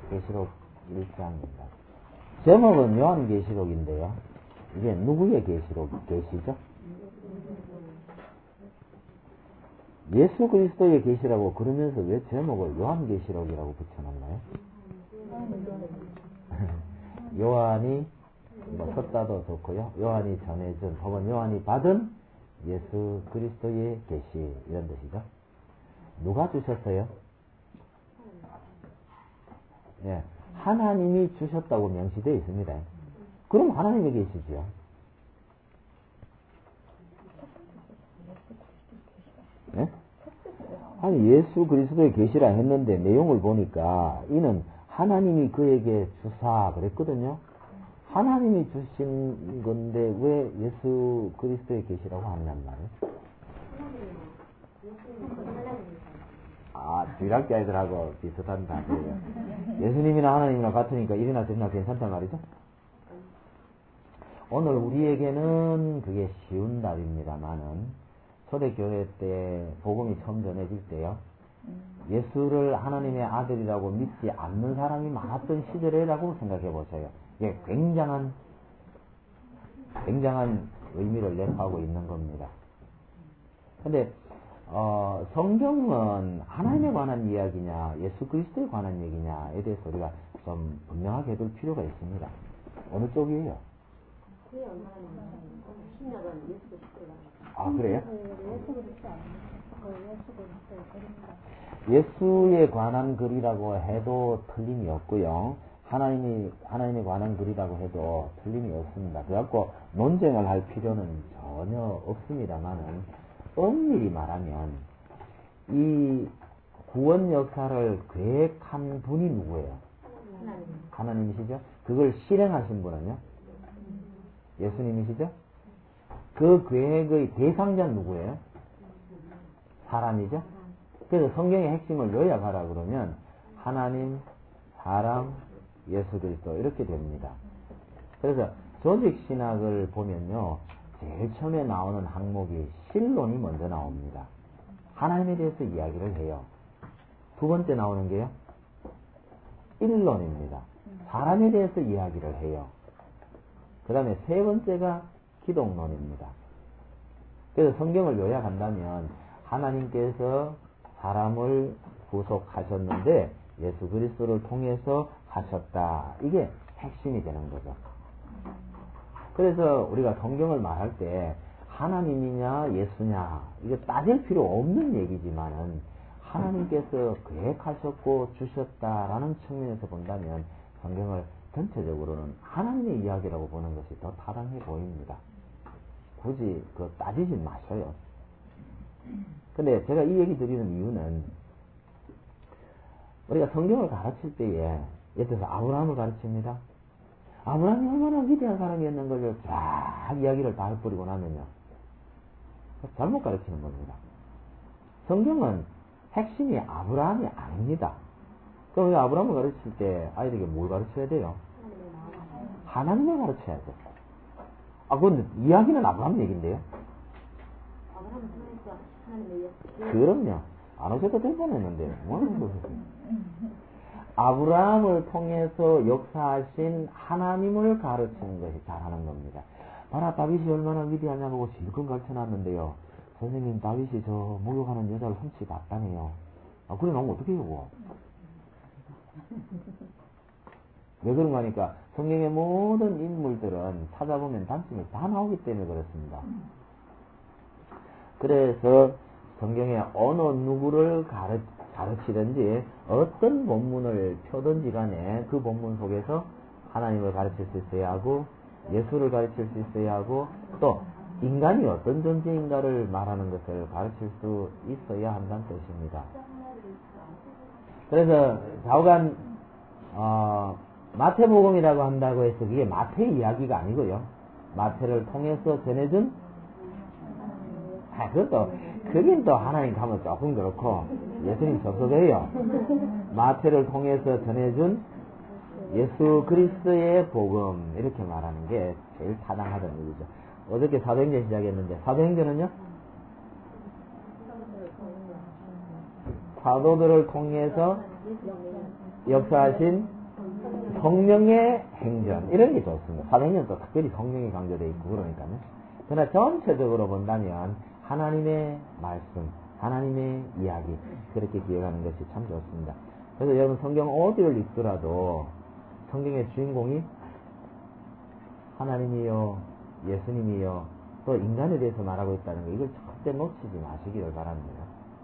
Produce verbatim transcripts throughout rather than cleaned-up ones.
계시록 일 장입니다. 제목은 요한계시록인데요. 이게 누구의 계시록, 계시죠? 예수 그리스도의 계시라고 그러면서 왜 제목을 요한계시록이라고 붙여놨나요? 요한이 뭐 썼다도 좋고요. 요한이 전해준 혹은 요한이 받은 예수 그리스도의 계시 이런 뜻이죠. 누가 주셨어요? 예, 하나님이 주셨다고 명시되어 있습니다. 그럼 하나님의 계시죠. 예? 아니 예수 그리스도의 계시라 했는데 내용을 보니까 이는 하나님이 그에게 주사 그랬거든요. 하나님이 주신 건데 왜 예수 그리스도의 계시라고 하냔 말이에요. 아, 주일학자애들하고 비슷한 답이에요. 예수님이나 하나님이나 같으니까 이리나 저리나 괜찮단 말이죠. 오늘 우리에게는 그게 쉬운 답입니다만은 초대교회 때 복음이 처음 전해질 때요. 예수를 하나님의 아들이라고 믿지 않는 사람이 많았던 시절이라고 생각해 보세요. 이게 굉장한 굉장한 의미를 내포하고 있는 겁니다. 근데 어, 성경은 하나님에 관한 이야기냐 예수 그리스도에 관한 얘기냐에 대해서 우리가 좀 분명하게 해둘 필요가 있습니다. 어느 쪽이에요? 아, 그래요? 예수에 관한 글이라고 해도 틀림이 없고요. 하나님이, 하나님에 관한 글이라고 해도 틀림이 없습니다. 그래갖고 논쟁을 할 필요는 전혀 없습니다만은, 엄밀히 말하면, 이 구원 역사를 계획한 분이 누구예요? 하나님. 하나님이시죠? 그걸 실행하신 분은요? 예수님이시죠? 그 계획의 대상자는 누구예요? 사람이죠? 그래서 성경의 핵심을 요약하라 그러면 하나님, 사람, 예수 그리스도 이렇게 됩니다. 그래서 조직신학을 보면요. 제일 처음에 나오는 항목이 신론이 먼저 나옵니다. 하나님에 대해서 이야기를 해요. 두 번째 나오는 게요. 일론입니다. 사람에 대해서 이야기를 해요. 그 다음에 세 번째가 기독론입니다. 그래서 성경을 요약한다면 하나님께서 사람을 구속하셨는데 예수 그리스도를 통해서 하셨다. 이게 핵심이 되는 거죠. 그래서 우리가 성경을 말할 때 하나님이냐 예수냐 이게 따질 필요 없는 얘기지만은 하나님께서 계획하셨고 주셨다라는 측면에서 본다면 성경을 전체적으로는 하나님의 이야기라고 보는 것이 더 타당해 보입니다. 굳이 그 따지지 마셔요. 근데 제가 이 얘기 드리는 이유는 우리가 성경을 가르칠 때에 예를 들어서 아브라함을 가르칩니다. 아브라함이 얼마나 위대한 사람이었는 걸 쫙 이야기를 다 해버리고 나면요. 잘못 가르치는 겁니다. 성경은 핵심이 아브라함이 아닙니다. 그럼 우리가 아브라함을 가르칠 때 아이들에게 뭘 가르쳐야 돼요? 하나님을 가르쳐야죠. 아, 그건 이야기는 아브라함 얘기인데요. 그럼요. 안 오셔도 될 뻔했는데 뭐 하는 거세요? 아브라함을 통해서 역사하신 하나님을 가르치는 것이 잘하는 겁니다. 봐라, 다윗이 얼마나 위대하냐고 실컷 가르쳐놨는데요. 선생님, 다윗이 저 목욕하는 여자를 훔치 봤다네요. 아, 그래 나오면 어떻게 해요? 왜 그런가 하니까 성경의 모든 인물들은 찾아보면 단점이 다 나오기 때문에 그렇습니다. 그래서 성경의 어느 누구를 가르, 가르치든지 어떤 본문을 펴든지 간에 그 본문 속에서 하나님을 가르칠 수 있어야 하고 예수를 가르칠 수 있어야 하고 또 인간이 어떤 존재인가를 말하는 것을 가르칠 수 있어야 한다는 뜻입니다. 그래서 좌우간 어, 마태복음이라고 한다고 해서 그게 마태 이야기가 아니고요. 마태를 통해서 전해준 아, 그것도 그긴 또 하나님 가면 조금 그렇고 예수님 접속해요. 마태를 통해서 전해준 예수 그리스도의 복음 이렇게 말하는 게 제일 타당하다는 얘기죠. 어저께 사도행전 시작했는데 사도행전은요? 사도들을 통해서 역사하신 성령의 행전 이런 게 좋습니다. 사도행전도 특별히 성령이 강조되어 있고 그러니까요. 그러나 전체적으로 본다면 하나님의 말씀, 하나님의 이야기 그렇게 기억하는 것이 참 좋습니다. 그래서 여러분 성경 어디를 읽더라도 성경의 주인공이 하나님이요, 예수님이요, 또 인간에 대해서 말하고 있다는 거 이걸 절대 놓치지 마시기를 바랍니다.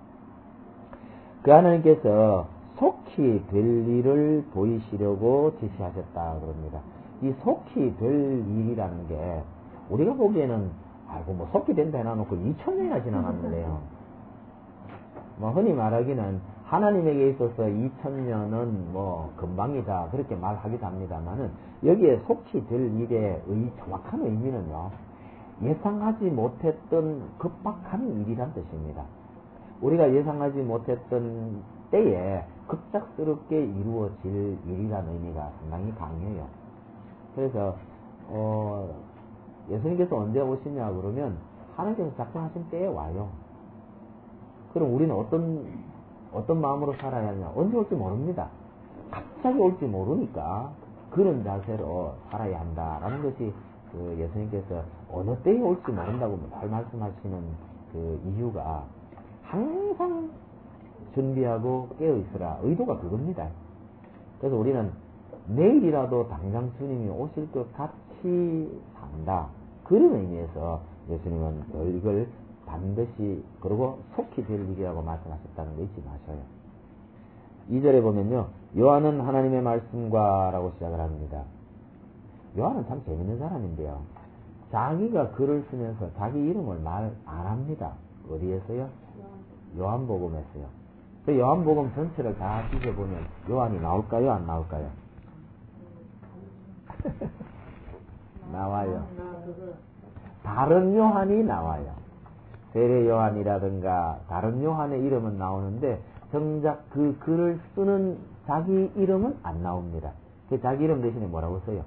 그 하나님께서 속히 될 일을 보이시려고 지시하셨다 그럽니다. 이 속히 될 일이라는 게 우리가 보기에는 아이고 뭐 속히 된다 해놔놓고 이천 년이나 지나갔는데요. 뭐 흔히 말하기는 하나님에게 있어서 이천 년은 뭐 금방이다 그렇게 말하기도 합니다만은 여기에 속히 될 일의 의, 정확한 의미는요. 예상하지 못했던 급박한 일이란 뜻입니다. 우리가 예상하지 못했던 때에 급작스럽게 이루어질 일이라는 의미가 상당히 강해요. 그래서 어, 예수님께서 언제 오시냐 그러면 하나님께서 작정하신 때에 와요. 그럼 우리는 어떤 어떤 마음으로 살아야 하냐? 언제 올지 모릅니다. 갑자기 올지 모르니까 그런 자세로 살아야 한다라는 것이 그 예수님께서 어느 때에 올지 모른다고 늘 말씀하시는 그 이유가 항상 준비하고 깨어있으라 의도가 그겁니다. 그래서 우리는 내일이라도 당장 주님이 오실 것 같이 산다. 그런 의미에서 예수님은 이걸 반드시 그리고 속히 될 일이라고 말씀하셨다는 거 잊지 마셔요. 이 절에 보면요. 요한은 하나님의 말씀과 라고 시작을 합니다. 요한은 참 재밌는 사람인데요. 자기가 글을 쓰면서 자기 이름을 말 안 합니다. 어디에서요? 요한복음에서요. 그 요한복음 전체를 다 뒤져보면 요한이 나올까요? 안 나올까요? 나와요. 다른 요한이 나와요. 세례 요한이라든가 다른 요한의 이름은 나오는데 정작 그 글을 쓰는 자기 이름은 안 나옵니다. 그 자기 이름 대신에 뭐라고 써요?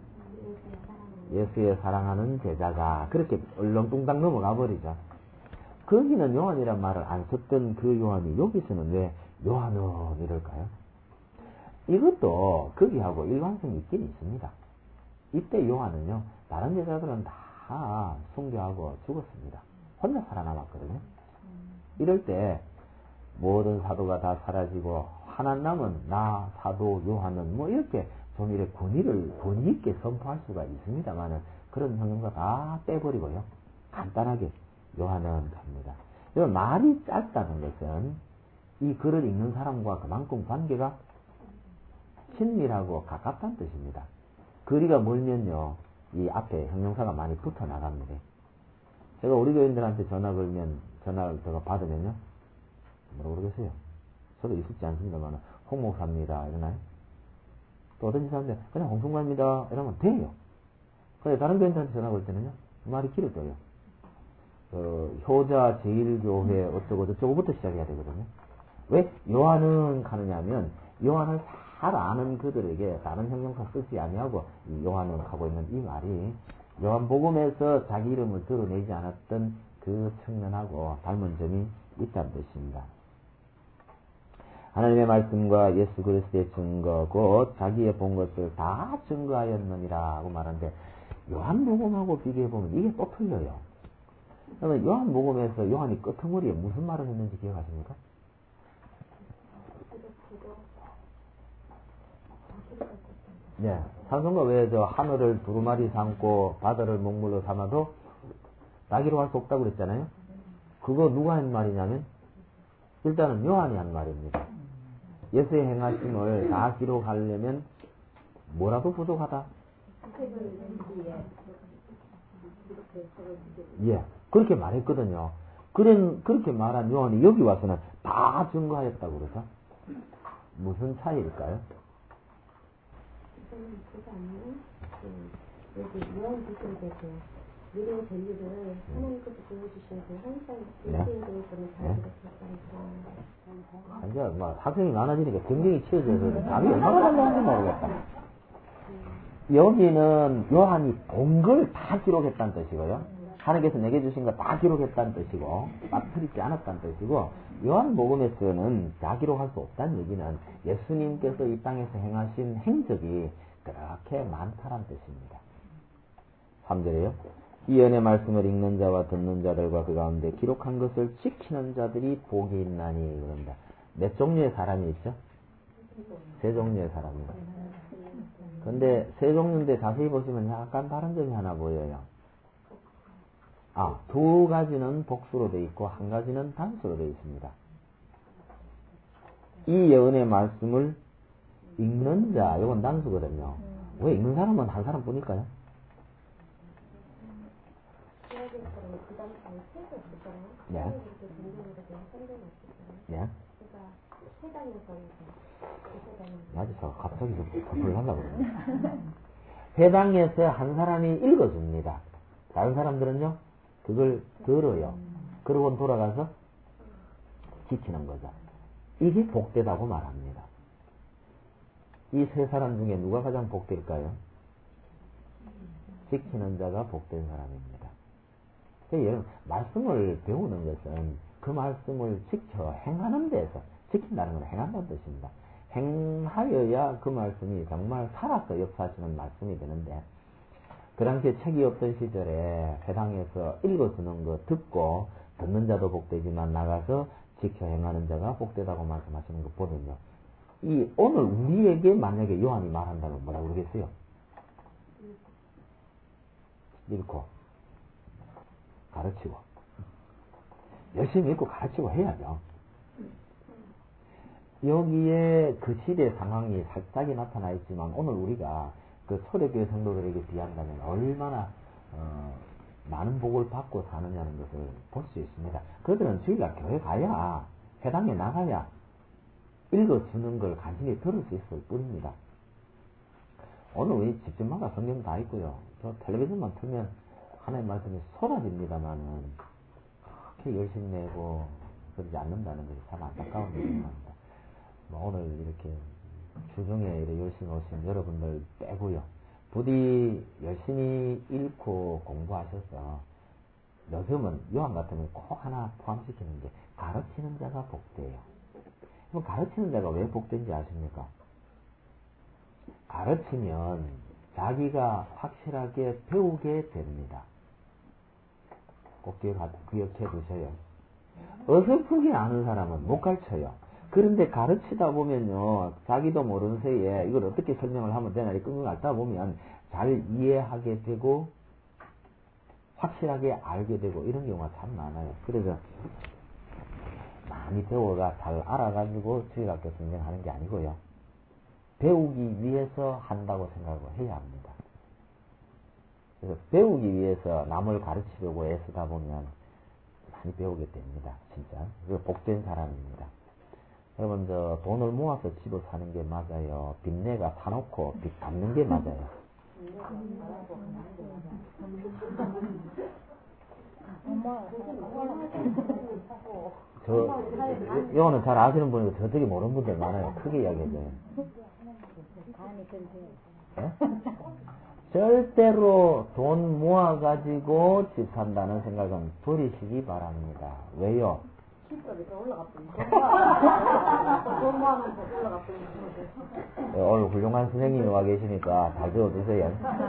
예수의 사랑하는 제자가 그렇게 얼렁뚱땅 넘어가 버리죠. 거기는 요한이란 말을 안 썼던 그 요한이 여기서는 왜 요한은 이럴까요? 이것도 거기하고 일관성이 있긴 있습니다. 이때 요한은요 다른 제자들은 다 순교하고 죽었습니다. 혼자 살아남았거든요. 이럴 때 모든 사도가 다 사라지고 하나 남은 나 사도 요한은 뭐 이렇게 좀 이렇게 권위를 권위 있게 선포할 수가 있습니다만은 그런 형용사 다 빼버리고요. 간단하게 요한은 합니다. 말이 짧다는 것은 이 글을 읽는 사람과 그만큼 관계가 친밀하고 가깝다는 뜻입니다. 거리가 멀면요 이 앞에 형용사가 많이 붙어 나갑니다. 제가 우리 교인들한테 전화 걸면 전화를 제가 받으면요 뭐라고 그러겠어요? 저도 있을지 않습니다만 홍 목사입니다 이러나요? 또 어떤 사람들 그냥 홍성관입니다 이러면 돼요. 근데 다른 교인들한테 전화 걸 때는요 말이 길어져요. 어, 효자 제일교회 어쩌고 저쩌고부터 시작해야 되거든요. 왜 요한은 하느냐면 요한을 잘 아는 그들에게 다른 형용사 쓰지 아니하고 이 요한은 하고 있는 이 말이 요한복음에서 자기 이름을 드러내지 않았던 그 청년하고 닮은 점이 있다는 뜻입니다. 하나님의 말씀과 예수 그리스도의 증거 곧 자기의 본 것을 다 증거하였느니라고 말하는데 요한복음하고 비교해보면 이게 또 틀려요. 그러면 요한복음에서 요한이 끄트머리에 무슨 말을 했는지 기억하십니까? 네, 찬송가 외에 저 하늘을 두루마리 삼고 바다를 먹물로 삼아도 나기로 할 수 없다고 그랬잖아요. 그거 누가 한 말이냐면 일단은 요한이 한 말입니다. 예수의 행하심을 다 기록하려면 뭐라도 부족하다. 예, 그렇게 말했거든요. 그런 그렇게 말한 요한이 여기 와서는 다 증거하였다고 그러죠. 무슨 차이일까요? 여기 요한복음에서 미래의 전류를 하나님께서 보여주셔서 항상 예수에 대해서는 잘 들었었다는 완전 뭐 학생이 많아지니까 경쟁이 치워져서 답이 얼마나 달라는지 모르겠다. 여기는 요한이 본 걸 다 기록했다는 뜻이고요. 하나님께서 내게 주신 거 다 기록했다는 뜻이고 빠뜨리지 않았다는 뜻이고, 요한복음에서는 다 기록할 수 없다는 얘기는 예수님께서 이 땅에서 행하신 행적이 그렇게 많다는 뜻입니다. 삼 절에요. 이 연의 말씀을 읽는 자와 듣는 자들과 그 가운데 기록한 것을 지키는 자들이 복이 있나니. 그런다. 몇 종류의 사람이 있죠? 세 종류의 사람입니다. 근데 세 종류인데 자세히 보시면 약간 다른 점이 하나 보여요. 아, 두 가지는 복수로 되어 있고 한 가지는 단수로 되어 있습니다. 이 예언의 말씀을 읽는 자, 이건 단수거든요. 왜 읽는 사람은 한 사람뿐일까요? 네. 네. 맞아서 갑자기 좀 덤을 하려고 그러네. 회당에서 한 사람이 읽어줍니다. 다른 사람들은요, 그걸 들어요. 그러고 돌아가서 지키는 거죠. 이게 복되다고 말합니다. 이 세 사람 중에 누가 가장 복될까요? 지키는 자가 복된 사람입니다. 여러분, 말씀을 배우는 것은 그 말씀을 지켜 행하는 데서, 지킨다는 건 행한다는 뜻입니다. 행하여야 그 말씀이 정말 살아서 역사하시는 말씀이 되는데, 그 당시에 책이 없던 시절에 회당에서 읽어주는 거 듣고 듣는 자도 복되지만 나가서 지켜 행하는 자가 복되다고 말씀하시는 거 보면요, 이 오늘 우리에게 만약에 요한이 말한다면 뭐라고 그러겠어요? 읽고 가르치고 열심히 읽고 가르치고 해야죠. 여기에 그 시대 상황이 살짝이 나타나 있지만 오늘 우리가 그 초대교회 성도들에게 비한다면 얼마나 어, 많은 복을 받고 사느냐는 것을 볼 수 있습니다. 그들은 저희가 교회 가야, 회당에 나가야 읽어주는 걸 간신히 들을 수 있을 뿐입니다. 오늘 우리 집집마다 성경 다 있고요. 저 텔레비전만 틀면 하나님 말씀이 쏟아집니다만은 그렇게 열심히 내고 그러지 않는다는 것이 참 안타까운 일입니다. 뭐 오늘 이렇게 주중에 이렇게 열심히 오신 여러분들 빼고요. 부디 열심히 읽고 공부하셔서 요즘은 요한 같으면 꼭 하나 포함시키는 게 가르치는 자가 복돼요. 그럼 가르치는 자가 왜 복된지 아십니까? 가르치면 자기가 확실하게 배우게 됩니다. 꼭 기억해 두셔요. 어설프게 아는 사람은 못 가르쳐요. 그런데 가르치다 보면요, 자기도 모르는 새에 이걸 어떻게 설명을 하면 되나 끙끙 앓다 보면 잘 이해하게 되고 확실하게 알게 되고 이런 경우가 참 많아요. 그래서 많이 배워가 잘 알아가지고 저희가 성경하는 게 아니고요, 배우기 위해서 한다고 생각을 해야 합니다. 그래서 배우기 위해서 남을 가르치려고 애쓰다 보면 많이 배우게 됩니다. 진짜. 그 복된 사람입니다. 여러분, 저 돈을 모아서 집을 사는 게 맞아요? 빚내가 사놓고 빚 갚는 게 맞아요? 저, 이거는 잘 아시는 분이고 저 되게 모르는 분들 많아요. 크게 이야기해줘요. 네? 절대로 돈 모아가지고 집 산다는 생각은 버리시기 바랍니다. 왜요? 오늘 훌륭한 선생님이 와 계시니까 잘 배워주세요.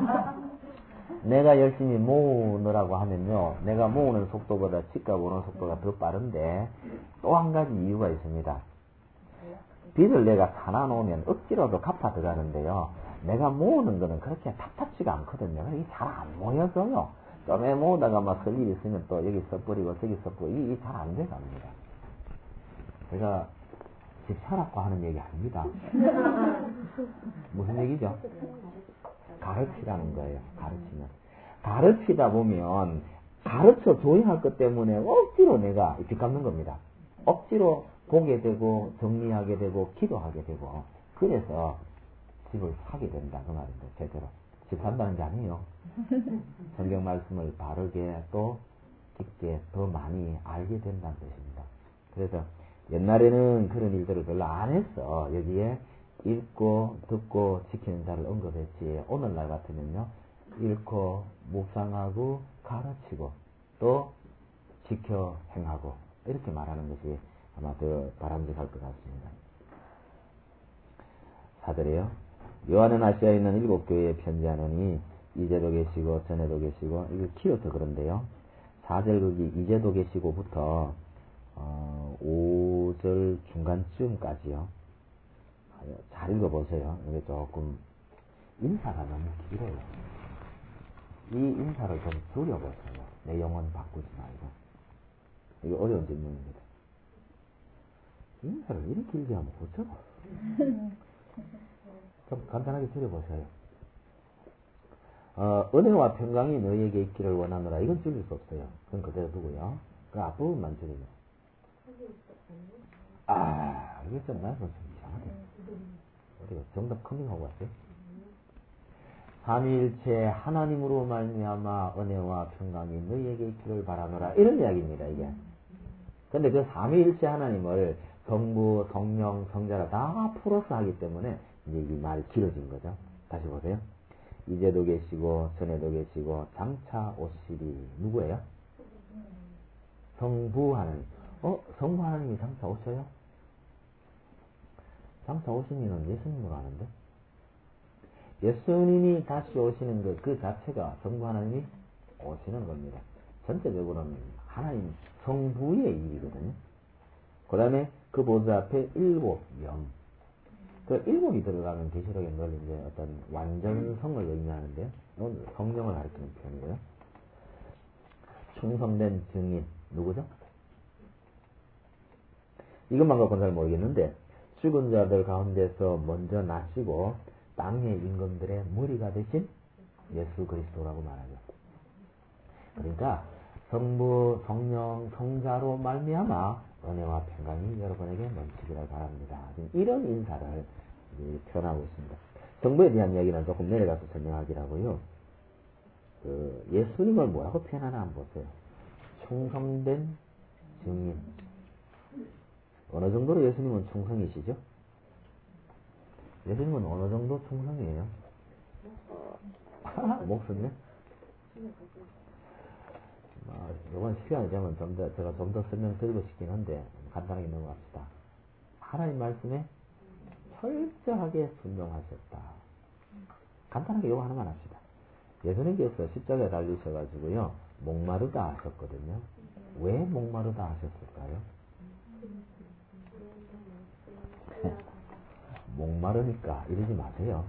내가 열심히 모으느라고 하면요, 내가 모으는 속도보다 집값 오는 속도가 더 빠른데 또 한 가지 이유가 있습니다. 빚을 내가 사놔 놓으면 억지로도 갚아 들어가는데요, 내가 모으는 거는 그렇게 탑탑지가 않거든요. 이게 잘 안 모여서요, 좀에 모으다가 막 설 일 있으면 또 여기 써버리고 저기 써버리고 이게 잘 안 돼갑니다. 제가 집 사라고 하는 얘기 아닙니다. 무슨 얘기죠? 가르치라는 거예요. 가르치면. 가르치다 보면 가르쳐 줘야 할 것 때문에 억지로 내가 빚 갚는 겁니다. 억지로 보게 되고 정리하게 되고 기도하게 되고, 그래서 집을 사게 된다 그 말인데, 제대로 집 산다는 게 아니에요. 성경 말씀을 바르게 또 깊게 더 많이 알게 된다는 뜻입니다. 그래서 옛날에는 그런 일들을 별로 안 했어. 여기에 읽고 듣고 지키는 자를 언급했지, 오늘날 같으면요, 읽고 묵상하고 가르치고 또 지켜 행하고 이렇게 말하는 것이 아마 더 바람직할 것 같습니다. 사절이요. 요한은 아시아에 있는 일곱 교회에 편지하노니 이제도 계시고 전에도 계시고 이거 길어서 그런데요. 사 절 거기 이제도 계시고부터 어, 오 절 중간쯤까지요. 잘 읽어보세요. 이게 조금 인사가 너무 길어요. 이 인사를 좀 줄여보세요. 내용은 바꾸지 말고. 이게 어려운 질문입니다. 인사를 이렇게 길게 하면 어쩌고. 좀 간단하게 줄여보세요. 어, 은혜와 평강이 너희에게 있기를 원하노라. 이건 줄일 수 없어요. 그건 그대로 두고요. 그 앞부분만 줄이면. 아, 이게 좀 나서 좀 이상하네. 어디가 정답 커밍하고 왔어요? 삼위일체 하나님으로 말미암아 은혜와 평강이 너희에게 있기를 바라노라. 이런 이야기입니다, 이게. 근데 그 삼위일체 하나님을 성부, 성령, 성자라 다 풀어서 하기 때문에 이제 이 말이 길어진 거죠. 다시 보세요. 이제도 계시고 전에도 계시고 장차 오시리. 누구예요? 성부 하나님. 어? 성부 하나님이 장차 오셔요? 장차 오시니는 예수님으로 하는데 예수님이 다시 오시는 것 그 자체가 성부 하나님이 오시는 겁니다. 전체적으로는 하나님 성부의 일이거든요. 그 다음에 그 보좌 앞에 일곱 명. 그 일곱이 들어가면 계시록에 늘 이제 어떤 완전성을 의미하는데요. 오늘 성령을 가리키는 표현이고요. 충성된 증인 누구죠? 이것만 갖고는 잘 모르겠는데 죽은 자들 가운데서 먼저 나시고 땅의 임금들의 머리가 되신 예수 그리스도라고 말하죠. 그러니까 성부, 성령, 성자로 말미암아 은혜와 평강이 여러분에게 넘치기를 바랍니다. 이런 인사를 표현하고 있습니다. 성부에 대한 이야기는 조금 내려가서 설명하기로 하고요. 그 예수님을 뭐라고 표현하나 한번 보세요. 충성된 증인. 어느 정도로 예수님은 충성이시죠? 예수님은 어느 정도 충성이에요? 목숨이요? 아, 이번 시간이 되면 좀 더, 제가 좀 더 설명드리고 싶긴 한데, 간단하게 넘어갑시다. 하나님 말씀에 철저하게 순종하셨다. 간단하게 이거 하나만 합시다. 예수님께서 십자가에 달리셔가지고요, 목마르다 하셨거든요. 왜 목마르다 하셨을까요? 목마르니까 이러지 마세요.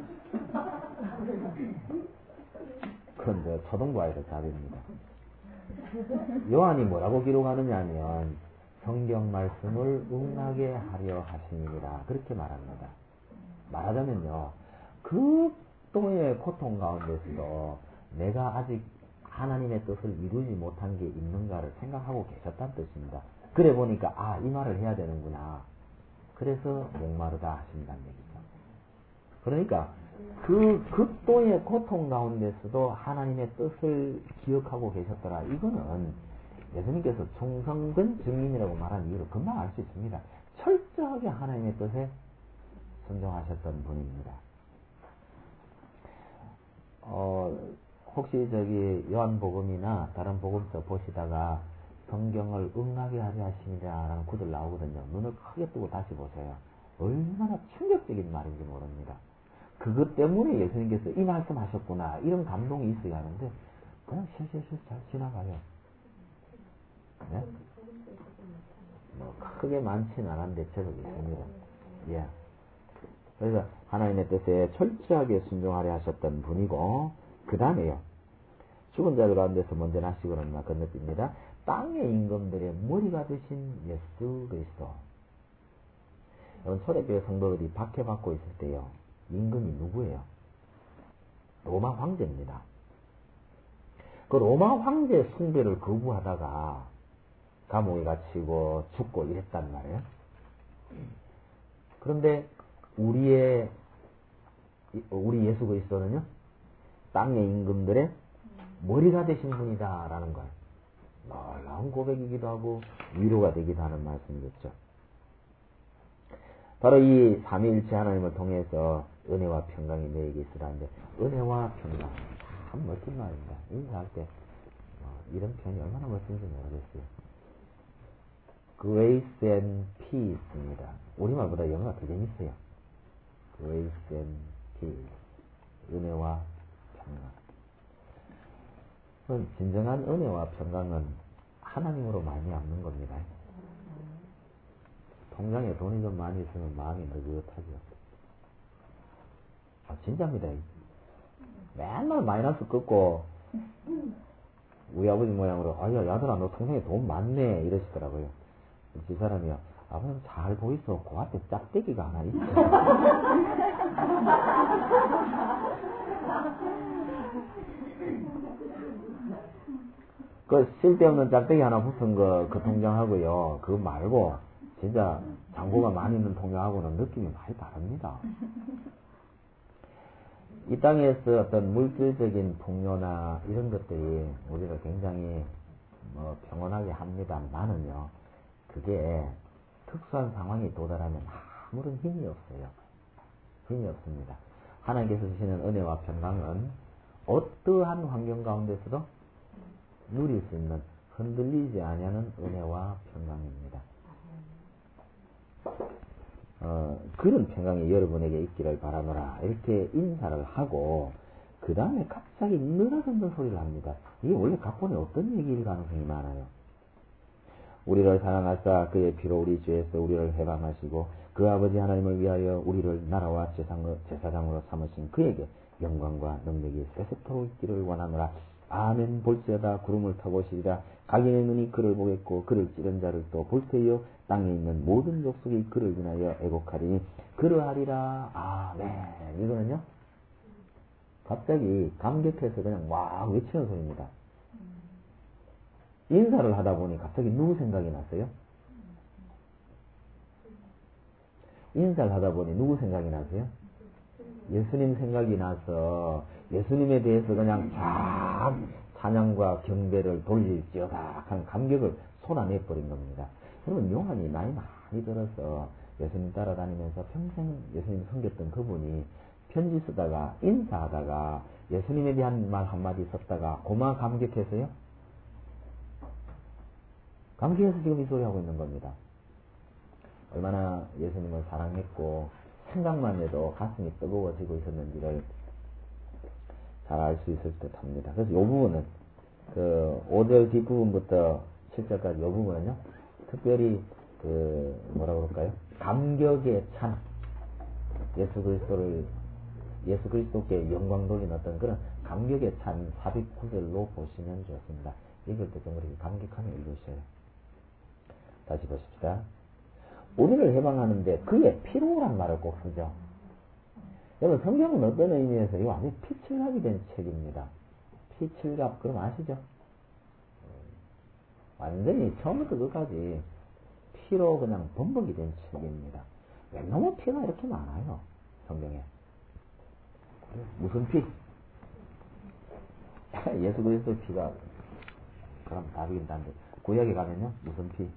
그건 저 초등부 아이들 답입니다. 요한이 뭐라고 기록하느냐 하면 성경 말씀을 응하게 하려 하시니라 그렇게 말합니다. 말하자면요, 극도의 고통 가운데서도 내가 아직 하나님의 뜻을 이루지 못한 게 있는가를 생각하고 계셨다는 뜻입니다. 그래 보니까 아, 이 말을 해야 되는구나. 그래서 목마르다 하신다는 얘기죠. 그러니까 그 극도의 고통 가운데서도 하나님의 뜻을 기억하고 계셨더라. 이거는 예수님께서 충성된 증인이라고 말한 이유를 금방 알 수 있습니다. 철저하게 하나님의 뜻에 순종하셨던 분입니다. 어, 혹시 저기 요한복음이나 다른 복음서 보시다가 성경을 응하게 하려 하시니라라는 구절 나오거든요. 눈을 크게 뜨고 다시 보세요. 얼마나 충격적인 말인지 모릅니다. 그것 때문에 예수님께서 이 말씀 하셨구나 이런 감동이 있어야 하는데 그냥 실실실 잘 지나가요. 네? 뭐 크게 많지는 않은데 제법 있습니다. 예. 그래서 하나님의 뜻에 철저하게 순종하려 하셨던 분이고, 그 다음에요, 죽은 자들 가운데서 먼저 나시고는 건너뜁니다. 땅의 임금들의 머리가 되신 예수 그리스도. 여러분 초대교회 성도들이 박해받고 있을 때요, 임금이 누구예요? 로마 황제입니다. 그 로마 황제 숭배를 거부하다가 감옥에 갇히고 죽고 이랬단 말이에요. 그런데 우리의 우리 예수 그리스도는요, 땅의 임금들의 머리가 되신 분이다라는 거예요. 놀라운 고백이기도 하고 위로가 되기도 하는 말씀이겠죠. 바로 이 삼위일체 하나님을 통해서 은혜와 평강이 너에게 있으라는데, 은혜와 평강 참 멋진 말입니다. 인사할 때 이런 표현이 얼마나 멋진지 모르겠어요. Grace and Peace입니다. 우리말보다 영어가 더 재밌어요. Grace and Peace. 은혜와 평강. 진정한 은혜와 평강은 하나님으로 말미암는 겁니다. 통장에 돈이 좀 많이 있으면 마음이 느긋하죠. 아, 진짜입니다. 맨날 마이너스 끊고 우리 아버지 모양으로 아야 야들아 너 통장에 돈 많네 이러시더라고요. 그 사람이요. 아버님 잘 보이소. 그 앞에 짝대기가 하나 있어. 그 쓸데없는 짝대기 하나 붙은 거 그 통장하고요. 그거 말고 진짜 잔고가 많이 있는 통장하고는 느낌이 많이 다릅니다. 이 땅에서 어떤 물질적인 풍요나 이런 것들이 우리를 굉장히 뭐 평온하게 합니다만은요. 그게 특수한 상황이 도달하면 아무런 힘이 없어요. 힘이 없습니다. 하나님께서 주시는 은혜와 평강은 어떠한 환경 가운데서도 누릴 수 있는 흔들리지 아니하는 은혜와 평강입니다. 어, 그런 평강이 여러분에게 있기를 바라노라 이렇게 인사를 하고 그 다음에 갑자기 늘어선는 소리를 합니다. 이게 원래 각본에 어떤 얘기일 가능성이 많아요. 우리를 사랑하사 그의 피로 우리 죄에서 우리를 해방하시고 그 아버지 하나님을 위하여 우리를 나라와 제사장으로, 제사장으로 삼으신 그에게 영광과 능력이 세세토록 있기를 원하노라. 아멘. 볼지어다 구름을 타고 오시리라. 각인의 눈이 그를 보겠고 그를 찌른 자를 또 볼 테요. 땅에 있는 모든 족속이 그를 인하여 애곡하리니 그러하리라. 아멘. 이거는요 갑자기 감격해서 그냥 막 외치는 소리입니다. 인사를 하다 보니 갑자기 누구 생각이 났어요? 인사를 하다 보니 누구 생각이 나세요? 예수님 생각이 나서 예수님에 대해서 그냥 쫙 찬양과 경배를 돌릴지어다 하는 감격을 쏟아내버린 겁니다. 여러분 요한이 나이 많이 들어서 예수님 따라다니면서 평생 예수님 섬겼던 그분이 편지 쓰다가 인사하다가 예수님에 대한 말 한마디 썼다가 고마 감격해서요? 감격해서 지금 이 소리 하고 있는 겁니다. 얼마나 예수님을 사랑했고 생각만 해도 가슴이 뜨거워지고 있었는지를 잘 알 수 있을 듯 합니다. 그래서 이 부분은 그 오 절 뒷부분부터 칠 절까지 이 부분은요 특별히 그 뭐라 그럴까요? 감격의 찬 예수 그리스도를 예수 그리스도께 영광 돌린 어떤 그런 감격의 찬 삽입 구절로 보시면 좋습니다. 읽을 때 좀 그렇게 감격하며 읽으셔요. 다시 보십시다. 우리를 해방하는데 그의 피로란 말을 꼭 쓰죠. 여러분 성경은 어떤 의미에서 이거 완전히 피칠갑이 된 책입니다. 피칠갑 그럼 아시죠? 완전히 처음부터 끝까지 피로 그냥 범벅이 된 책입니다. 왜 너무 피가 이렇게 많아요? 성경에. 무슨 피? 예수 그리스도 피가 그럼 답이긴 한데 구약에 가면요 무슨 피?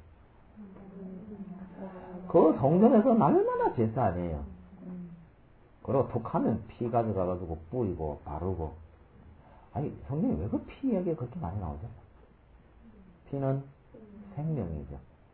그 성전에서 날마다 제사 아니에요. 그리고 톡하면 피 가져가가지고 뿌리고 바르고. 아니 성경에 왜 그 피 이야기가 그렇게 많이 나오죠? 피는 생명이죠.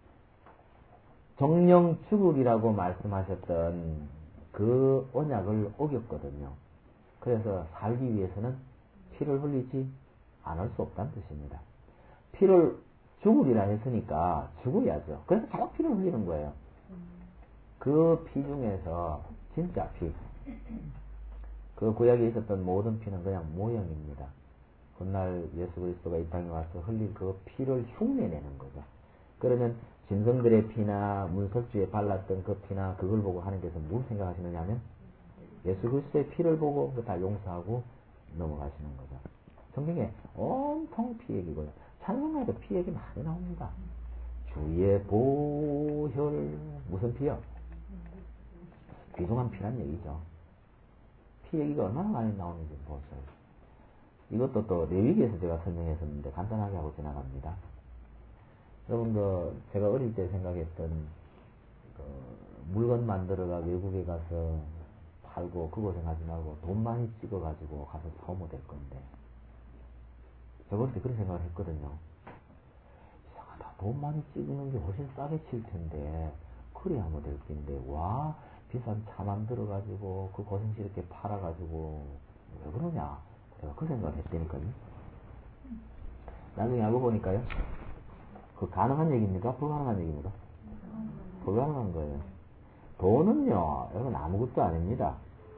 정령 죽으리라고 말씀하셨던 그 언약을 어겼거든요. 그래서 살기 위해서는 피를 흘리지 않을 수 없다는 뜻입니다. 피를 죽으리라 했으니까 죽어야죠. 그래서 자꾸 피를 흘리는 거예요. 그 피 중에서 진짜 피, 그 구약에 있었던 모든 피는 그냥 모형입니다. 그날 예수 그리스도가 이 땅에 와서 흘린 그 피를 흉내내는 거죠. 그러면 짐승들의 피나 문설주에 발랐던 그 피나 그걸 보고 하나님께서 뭘 생각하시느냐 하면 예수 그리스도의 피를 보고 다 용서하고 넘어가시는 거죠. 성경에 온통 피 얘기고요. 찬송가에도 피 얘기 많이 나옵니다. 주의 보혈 무슨 피요? 귀중한 피란 얘기죠. 피 얘기가 얼마나 많이 나오는지 보세요. 이것도 또 레위기에서 제가 설명했었는데 간단하게 하고 지나갑니다. 여러분 그 제가 어릴 때 생각했던 그 물건 만들어가 외국에 가서 팔고 그 고생하지 말고 돈 많이 찍어가지고 가서 사오면 될 건데 저번 때 그런 생각을 했거든요. 이상하다. 돈 많이 찍는 게 훨씬 싸게 칠 텐데, 그래야 하면 될 텐데, 와, 비싼 차 만들어가지고, 그 고생스럽게 팔아가지고, 왜 그러냐. 제가 그 생각을 했다니까요. 나중에 알고 보니까요. 그 가능한 얘기입니까? 불가능한 얘기입니까? 불가능한 거예요. 돈은요, 여러분 아무것도 아닙니다.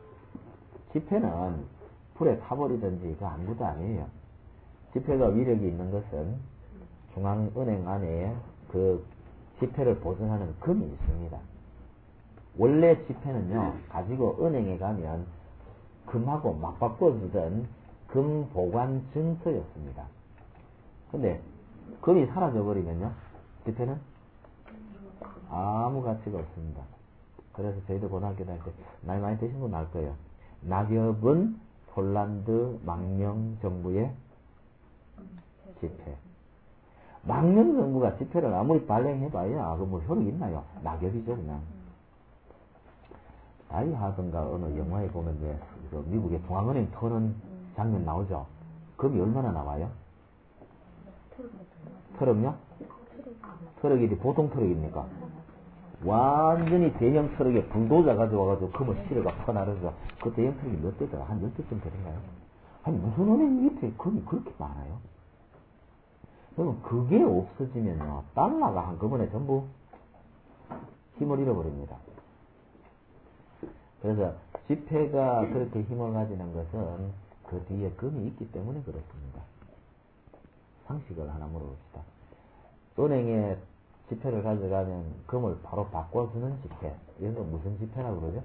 지폐는 불에 타버리든지 그 아무것도 아니에요. 지폐가 위력이 있는 것은 중앙은행 안에 그 지폐를 보증하는 금이 있습니다. 원래 지폐는요, 가지고 은행에 가면 금하고 막 바꿔주던 금 보관 증서였습니다. 근데 금이 사라져버리면요, 지폐는 아무 가치가 없습니다. 그래서 저희도 고등학교 다닐 때 나이 많이 드신 분 알 거예요. 낙엽은 폴란드 망명 정부의 지폐. 망명 정부가 지폐를 아무리 발행해봐야 그 뭐 효력이 있나요? 낙엽이죠 그냥. 다이 하던가 어느 영화에 보면 이제 그 미국의 중앙은행 터는 장면 나오죠. 금이 얼마나 나와요? 트럭요? 트럭이 보통 트럭입니까? 완전히 대형 트럭에 불도저 가져와가지고 금을 실어가 퍼나르죠. 그 대형 트럭이 몇 대더라? 한 열 대쯤 되는가요? 아니 무슨 은행 밑에 금이 그렇게 많아요? 그러면 그게 없어지면요, 달러가 한꺼번에 전부 힘을 잃어버립니다. 그래서 지폐가 그렇게 힘을 가지는 것은 그 뒤에 금이 있기 때문에 그렇습니다. 상식을 하나 물어봅시다. 은행에 지폐를 가져가면 금을 바로 바꿔주는 지폐. 이런 거 무슨 지폐라고 그러죠?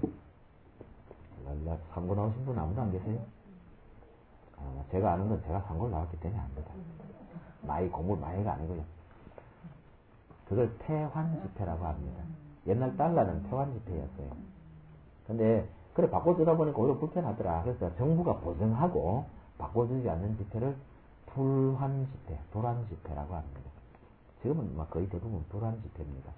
상고 나오신 분 아무도 안 계세요? 아, 제가 아는 건 제가 상고를 나왔기 때문에 압니다. 나이 공부 많이가 아니고요. 그걸 태환 지폐라고 합니다. 옛날 달러는 태환 지폐였어요. 근데 그래 바꿔주다 보니까 오히려 불편하더라. 그래서 정부가 보증하고 바꿔주지 않는 지폐를 불환 지폐, 불환 지폐라고 합니다. 지금은 막 거의 대부분 불환 지폐입니다.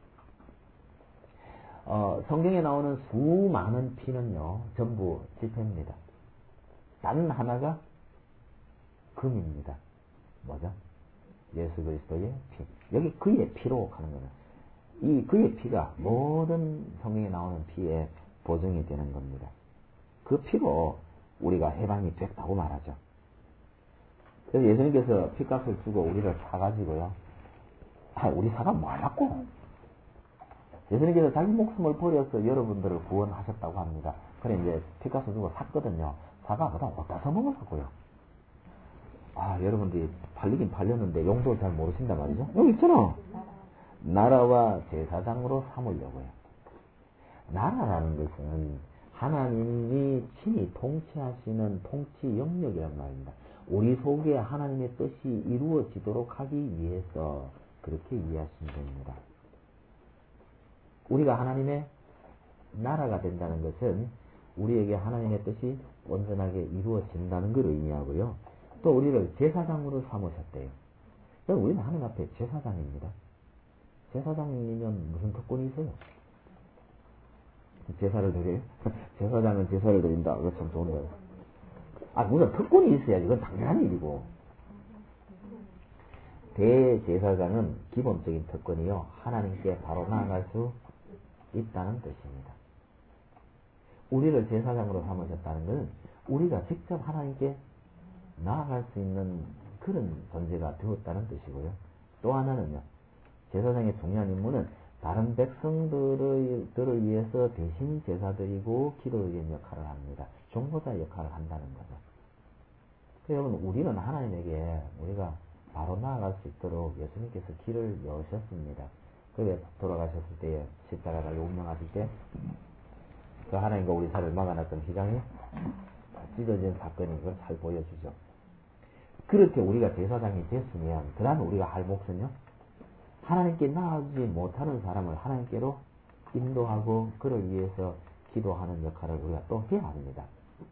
어, 성경에 나오는 수많은 피는요, 전부 지폐입니다. 단 하나가 금입니다. 뭐죠? 예수 그리스도의 피. 여기 그의 피로 하는 거는 이 그의 피가 모든 성경에 나오는 피에 보증이 되는 겁니다. 그 피로 우리가 해방이 됐다고 말하죠. 그래서 예수님께서 피값을 주고 우리를 사가지고요. 아, 우리 사가 뭐하냐고? 예수님께서 자기 목숨을 버려서 여러분들을 구원하셨다고 합니다. 그래 이제 피값을 주고 샀거든요. 사가 보다 어디다 써먹으려고요? 아, 여러분들이 팔리긴 팔렸는데 용도를 잘 모르신단 말이죠. 여기 있잖아. 나라와 제사장으로 삼으려고요. 나라라는 것은 하나님이 친히 통치하시는 통치 영역이란 말입니다. 우리 속에 하나님의 뜻이 이루어지도록 하기 위해서 그렇게 이해하시면 됩니다. 우리가 하나님의 나라가 된다는 것은 우리에게 하나님의 뜻이 온전하게 이루어진다는 걸 의미하고요. 또 우리를 제사장으로 삼으셨대요. 그럼 우리는 하나님 앞에 제사장입니다. 제사장이면 무슨 특권이 있어요? 제사를 드려요? 제사장은 제사를 드린다. 그거 참 좋은 거예요. 아, 무슨 특권이 있어야지. 그건 당연한 일이고. 대제사장은 기본적인 특권이요. 하나님께 바로 나아갈 수 있다는 뜻입니다. 우리를 제사장으로 삼으셨다는 것은 우리가 직접 하나님께 나아갈 수 있는 그런 존재가 되었다는 뜻이고요. 또 하나는요. 제사장의 중요한 임무는 다른 백성들을 들을 위해서 대신 제사드리고 기도드리는 역할을 합니다. 중보자 역할을 한다는 거죠. 여러분, 우리는 하나님에게 우리가 바로 나아갈 수 있도록 예수님께서 길을 여셨습니다. 그게 돌아가셨을 때 십자가 달려 운명하실 때 그 하나님과 우리 사이를 막아놨던 휘장이 찢어진 사건이 그걸 잘 보여주죠. 그렇게 우리가 제사장이 됐으면 그 다음에 우리가 할 몫은요, 하나님께 나아가지 못하는 사람을 하나님께로 인도하고 그를 위해서 기도하는 역할을 우리가 또 해야 합니다.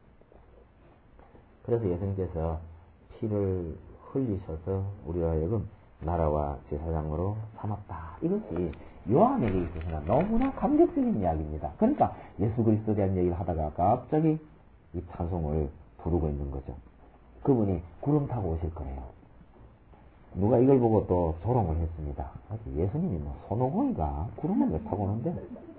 그래서 예수님께서 피를 흘리셔서 우리와 하여금 나라와 제사장으로 삼았다. 이것이 요한에게 있어서는 너무나 감격적인 이야기입니다. 그러니까 예수 그리스도에 대한 얘기를 하다가 갑자기 이 찬송을 부르고 있는 거죠. 그분이 구름 타고 오실 거예요. 누가 이걸 보고 또 조롱을 했습니다. 예수님이 뭐 손오공이가 구름을 왜 타고 오는데?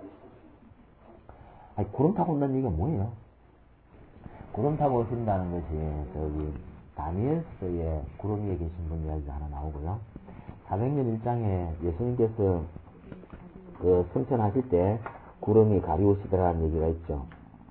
아니, 구름 타고 온다는 얘기가 뭐예요? 구름 타고 오신다는 것이 저기 다니엘서에 구름 위에 계신 분 이야기가 하나 나오고요. 사백년 일 장에 예수님께서 그 승천하실 때 구름이 가리우시더라는 얘기가 있죠.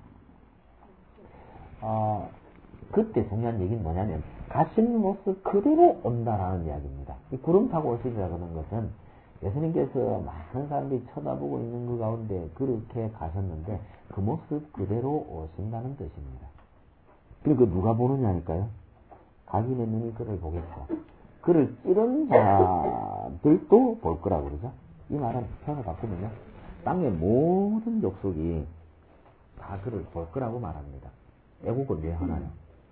어, 그때 중요한 얘기는 뭐냐면 가신 모습 그대로 온다라는 이야기입니다. 이 구름 타고 오시리라는 것은 예수님께서 많은 사람들이 쳐다보고 있는 그 가운데 그렇게 가셨는데 그 모습 그대로 오신다는 뜻입니다. 그리고 누가 보느냐니까요. 각인의 눈이 그를 보겠고 그를 찌른 자들도 볼 거라고 그러죠. 이 말은 표현을 바꾸면요. 땅의 모든 족속이 다 그를 볼 거라고 말합니다. 애국은 왜 하나요?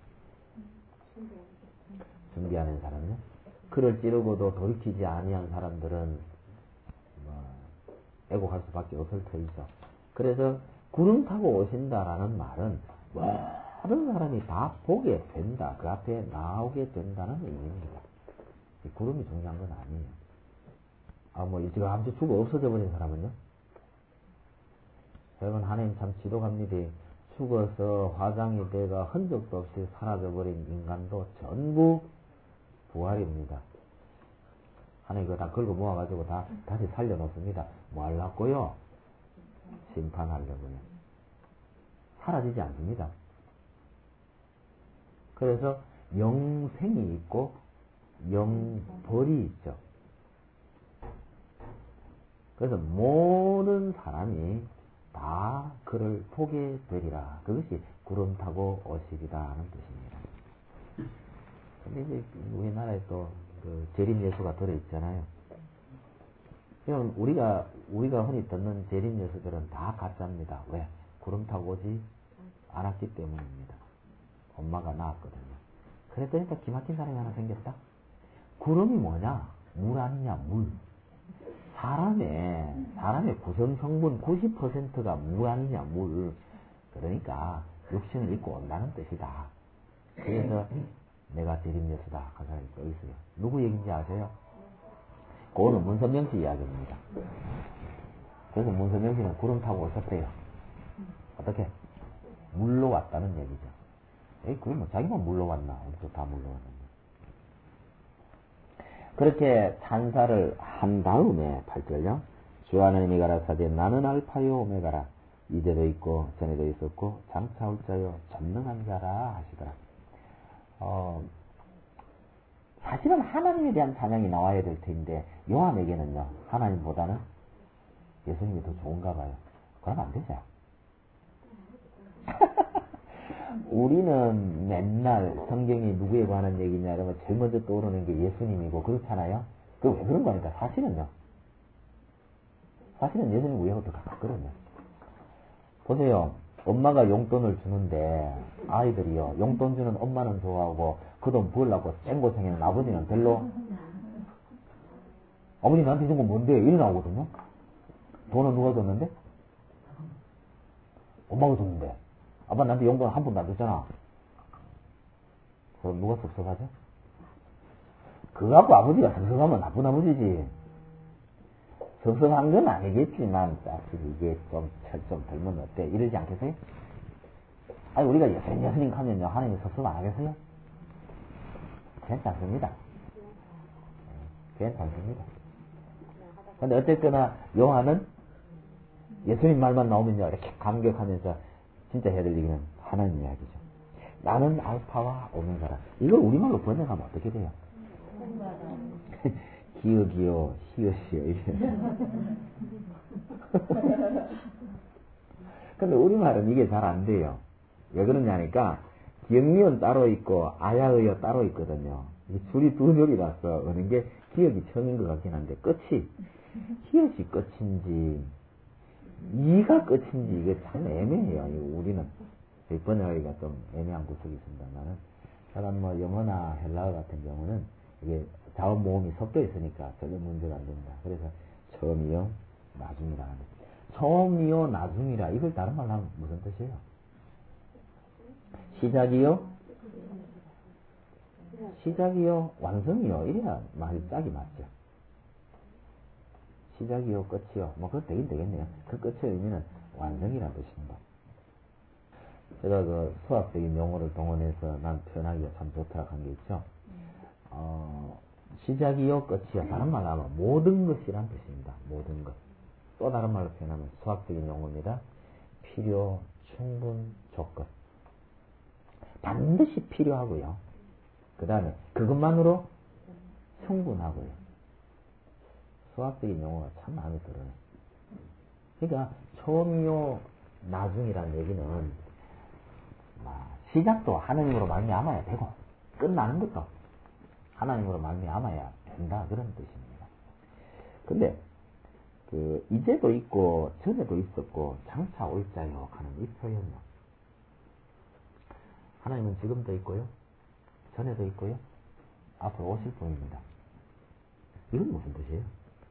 준비하는 사람요. 그를 찌르고도 돌이키지 아니한 사람들은 뭐 애국할 수밖에 없을 터이죠. 그래서 구름 타고 오신다라는 말은 모든 사람이 다 보게 된다. 그 앞에 나오게 된다는 의미입니다. 구름이 중요한 건 아니에요. 아, 뭐 일찌감치 죽어 없어져 버린 사람은요. 여러분 하나님 참 지독합니다. 죽어서 화장이 돼가 흔적도 없이 사라져버린 인간도 전부 부활입니다. 하나님 그거 다 긁어 모아가지고 다 다시 살려놓습니다. 뭐 하려고요? 심판하려고요. 사라지지 않습니다. 그래서 영생이 있고 영벌이 있죠. 그래서 모든 사람이 다 그를 보게 되리라. 그것이 구름 타고 오시리라는 뜻입니다. 근데 이제 우리나라에 또 그 재림 예수가 들어있잖아요. 이건 우리가 우리가 흔히 듣는 재림 예수들은 다 가짜입니다. 왜? 구름 타고 오지 않았기 때문입니다. 엄마가 낳았거든요. 그랬더니 또 기막힌 사람이 하나 생겼다. 구름이 뭐냐? 물 아니냐? 물. 사람의 사람의 구성 성분 구십 퍼센트가 물 아니냐? 물. 그러니까 육신을 입고 온다는 뜻이다. 그래서 내가 재림 예수다. 그 사람이 또 있어요. 누구 얘기인지 아세요? 그거는 문선명씨 이야기입니다. 그래서 문선명씨는 구름 타고 오셨대요. 어떻게? 물로 왔다는 얘기죠. 에이, 그럼 뭐 자기만 물로 왔나? 또 다 물로 왔는데. 그렇게 찬사를 한 다음에 팔 절요. 주 하나님이 가라사대 나는 알파요 오메가라. 이제도 있고 전에도 있었고 장차 올 자요 전능한 자라 하시더라. 어, 사실은 하나님에 대한 찬양이 나와야 될 텐데 요한에게는요 하나님보다는 예수님이 더 좋은가 봐요. 그러면 안 되죠. 우리는 맨날 성경이 누구에 관한 얘기냐 이러면 제일 먼저 떠오르는 게 예수님이고 그렇잖아요. 그 왜 그런 거니까 사실은요. 사실은 예수님 우리하고 더 가깝거든요. 보세요. 엄마가 용돈을 주는데 아이들이요. 용돈 주는 엄마는 좋아하고 그 돈 부으려고 쌩고생하는 아버지는 별로. 아버지 나한테 준 건 뭔데? 이리 나오거든요. 돈은 누가 줬는데? 엄마가 줬는데. 아빠 나한테 용돈 한 푼도 안 줬잖아. 그럼 누가 섭섭하죠? 그거 갖고 아버지가 섭섭하면 나쁜 아버지지. 섭섭한 건 아니겠지만 사실 이게 좀 철 좀 덜면 어때? 이러지 않겠어요? 아니 우리가 예수님 예수님 하면요 하나님이 섭섭 안 하겠어요? 괜찮습니다. 괜찮습니다. 근데 어쨌거나 요한은 예수님 말만 나오면요 이렇게 감격하면서 진짜 해야 될 얘기는 하나님 이야기죠. 나는 알파와 오메가라. 이걸 우리말로 번역하면 어떻게 돼요? 기어 기어 시어 시어 이게. 근데 우리말은 이게 잘 안 돼요. 왜 그러냐니까 기역미은 따로 있고 아야의어 따로 있거든요. 줄이 두 줄이라서 어느 게 기역이 처음인 것 같긴 한데 끝이 기역이 끝인지 이가 끝인지 이게 참 애매해요. 우리는 번역하기가 좀 애매한 구석이 있습니다만은 약간 뭐 영어나 헬라어 같은 경우는 이게 자음 모음이 섞여 있으니까 전혀 문제가 안 됩니다. 그래서 처음이요 나중이라 하는 처음이요 나중이라 이걸 다른 말로 하면 무슨 뜻이에요? 시작이요 시작이요, 완성이요. 이래야 말이 짝이 맞죠. 시작이요, 끝이요. 뭐, 그거 되긴 되겠네요. 그 끝의 의미는 완성이라는 뜻입니다. 제가 그 수학적인 용어를 동원해서 난 표현하기가 참 좋다고 한 게 있죠. 어, 시작이요, 끝이요. 다른 말로 하면 모든 것이란 뜻입니다. 모든 것. 또 다른 말로 표현하면 수학적인 용어입니다. 필요, 충분, 조건. 반드시 필요하고요. 그 다음에 그것만으로 충분하고요. 수학적인 용어가 참 마음에 들어요. 그러니까 처음이요, 나중이라는 얘기는 시작도 하나님으로 말미암아야 되고 끝나는 것도 하나님으로 말미암아야 된다, 그런 뜻입니다. 근데 그 이제도 있고 전에도 있었고 장차 올 자요 하는 이 표현요, 하나님은 지금도 있고요, 전에도 있고요, 앞으로 오실 분입니다. 이건 무슨 뜻이에요?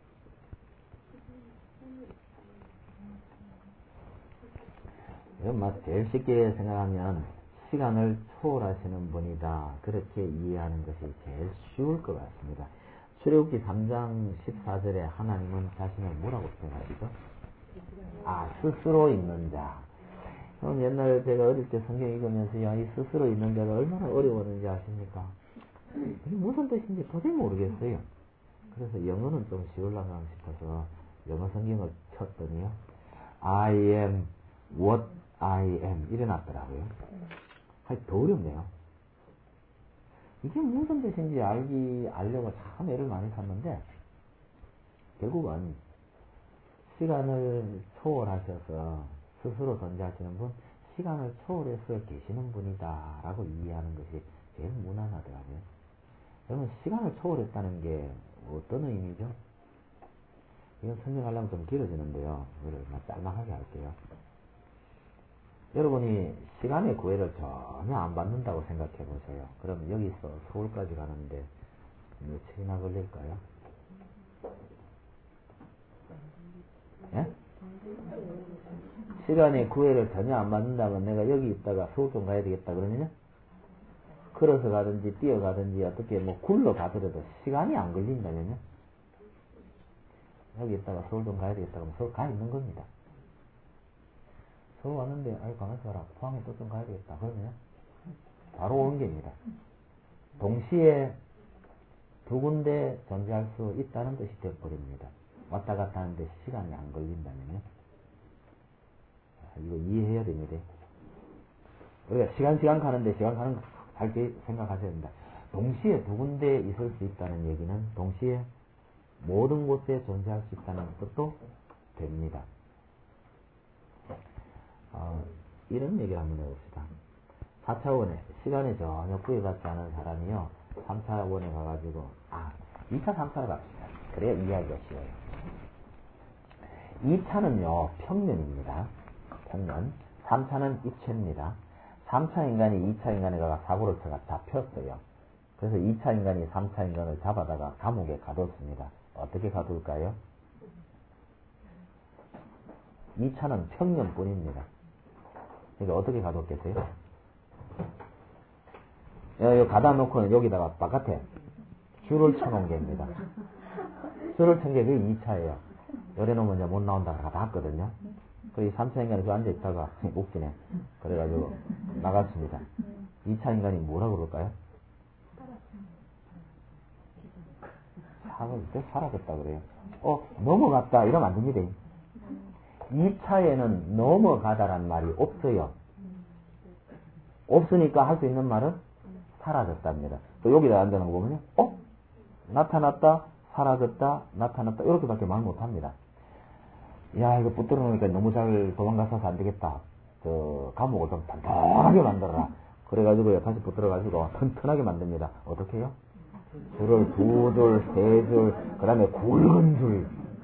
이건 막 제일 쉽게 생각하면 시간을 초월하시는 분이다, 그렇게 이해하는 것이 제일 쉬울 것 같습니다. 출애굽기 삼 장 십사 절에 하나님은 자신을 뭐라고 표현하시죠? 아, 스스로 있는 자. 그럼 옛날 제가 어릴 때 성경 읽으면서 야, 이 스스로 있는 자가 얼마나 어려웠는지 아십니까? 이게 무슨 뜻인지 도저히 모르겠어요. 그래서 영어는 좀 쉬우려나 싶어서 영어 성경을 쳤더니요, I am what I am 이래 놨더라고요. 하여튼 더 어렵네요. 이게 무슨 뜻인지 알기, 알려고 참 애를 많이 샀는데, 결국은 시간을 초월하셔서 스스로 존재하시는 분, 시간을 초월해서 계시는 분이다 라고 이해하는 것이 제일 무난하더라고요. 그러면 시간을 초월했다는 게 어떤 의미죠? 이건 설명하려면 좀 길어지는데요, 이걸 짤막하게 할게요. 여러분이 시간의 구애를 전혀 안 받는다고 생각해 보세요. 그럼 여기서 서울까지 가는데 며칠이나 걸릴까요? 예? 시간의 구애를 전혀 안 받는다면 내가 여기 있다가 서울 좀 가야 되겠다 그러면요? 걸어서 가든지 뛰어가든지 어떻게 뭐 굴러 가더라도 시간이 안 걸린다면요? 여기 있다가 서울 좀 가야 되겠다 그러면 서울 가 있는 겁니다. 서울 왔는데, 아이, 가만있어 봐라. 포항에 또 좀 가야 되겠다. 그러면 바로 오는 겁니다. 동시에 두 군데 존재할 수 있다는 뜻이 되어버립니다. 왔다 갔다 하는데 시간이 안 걸린다면요. 이거 이해해야 됩니다. 우리가 시간, 시간 가는데 시간 가는 거 할게 생각하셔야 됩니다. 동시에 두 군데 있을 수 있다는 얘기는 동시에 모든 곳에 존재할 수 있다는 것도 됩니다. 어, 이런 얘기를 한번 해봅시다. 사 차원에 시간에 전혀 구애받지 않은 사람이요, 삼 차원에 가가지고, 아, 이 차, 삼 차로 갑시다. 그래야 이해하기가 쉬워요. 이 차는요, 평면입니다. 평면. 삼 차는 입체입니다. 삼 차 인간이 이 차 인간에 가가 사고를 쳐가 잡혔어요. 그래서 이 차 인간이 삼 차 인간을 잡아다가 감옥에 가뒀습니다. 어떻게 가둘까요? 이 차는 평면뿐입니다. 그러니까 어떻게 가뒀겠어요? 여기 가다 놓고는 여기다가 바깥에 줄을 쳐놓은 게입니다. 줄을 친 게 그게 이 차예요. 열에 놓으면 이제 못 나온다고 다 봤거든요. 그리고 삼 차 인간이 그 앉아있다가 웃기네. 그래가지고 나갔습니다. 이 차 인간이 뭐라고 그럴까요? 사고 때 사라졌다 그래요. 어, 넘어갔다 이러면 안 됩니다. 이 차에는 넘어가다란 말이 없어요. 없으니까 할 수 있는 말은 사라졌답니다. 또 여기다 앉아놓은 거 보면요, 어? 나타났다, 사라졌다, 나타났다, 이렇게밖에 말 못합니다. 야, 이거 붙들어 놓으니까 너무 잘 도망가서 안 되겠다. 저 감옥을 좀 단단하게 만들어라. 그래가지고 다시 붙들어가지고 튼튼하게 만듭니다. 어떻게 해요? 줄을 두 줄, 세 줄, 그 다음에 굵은 줄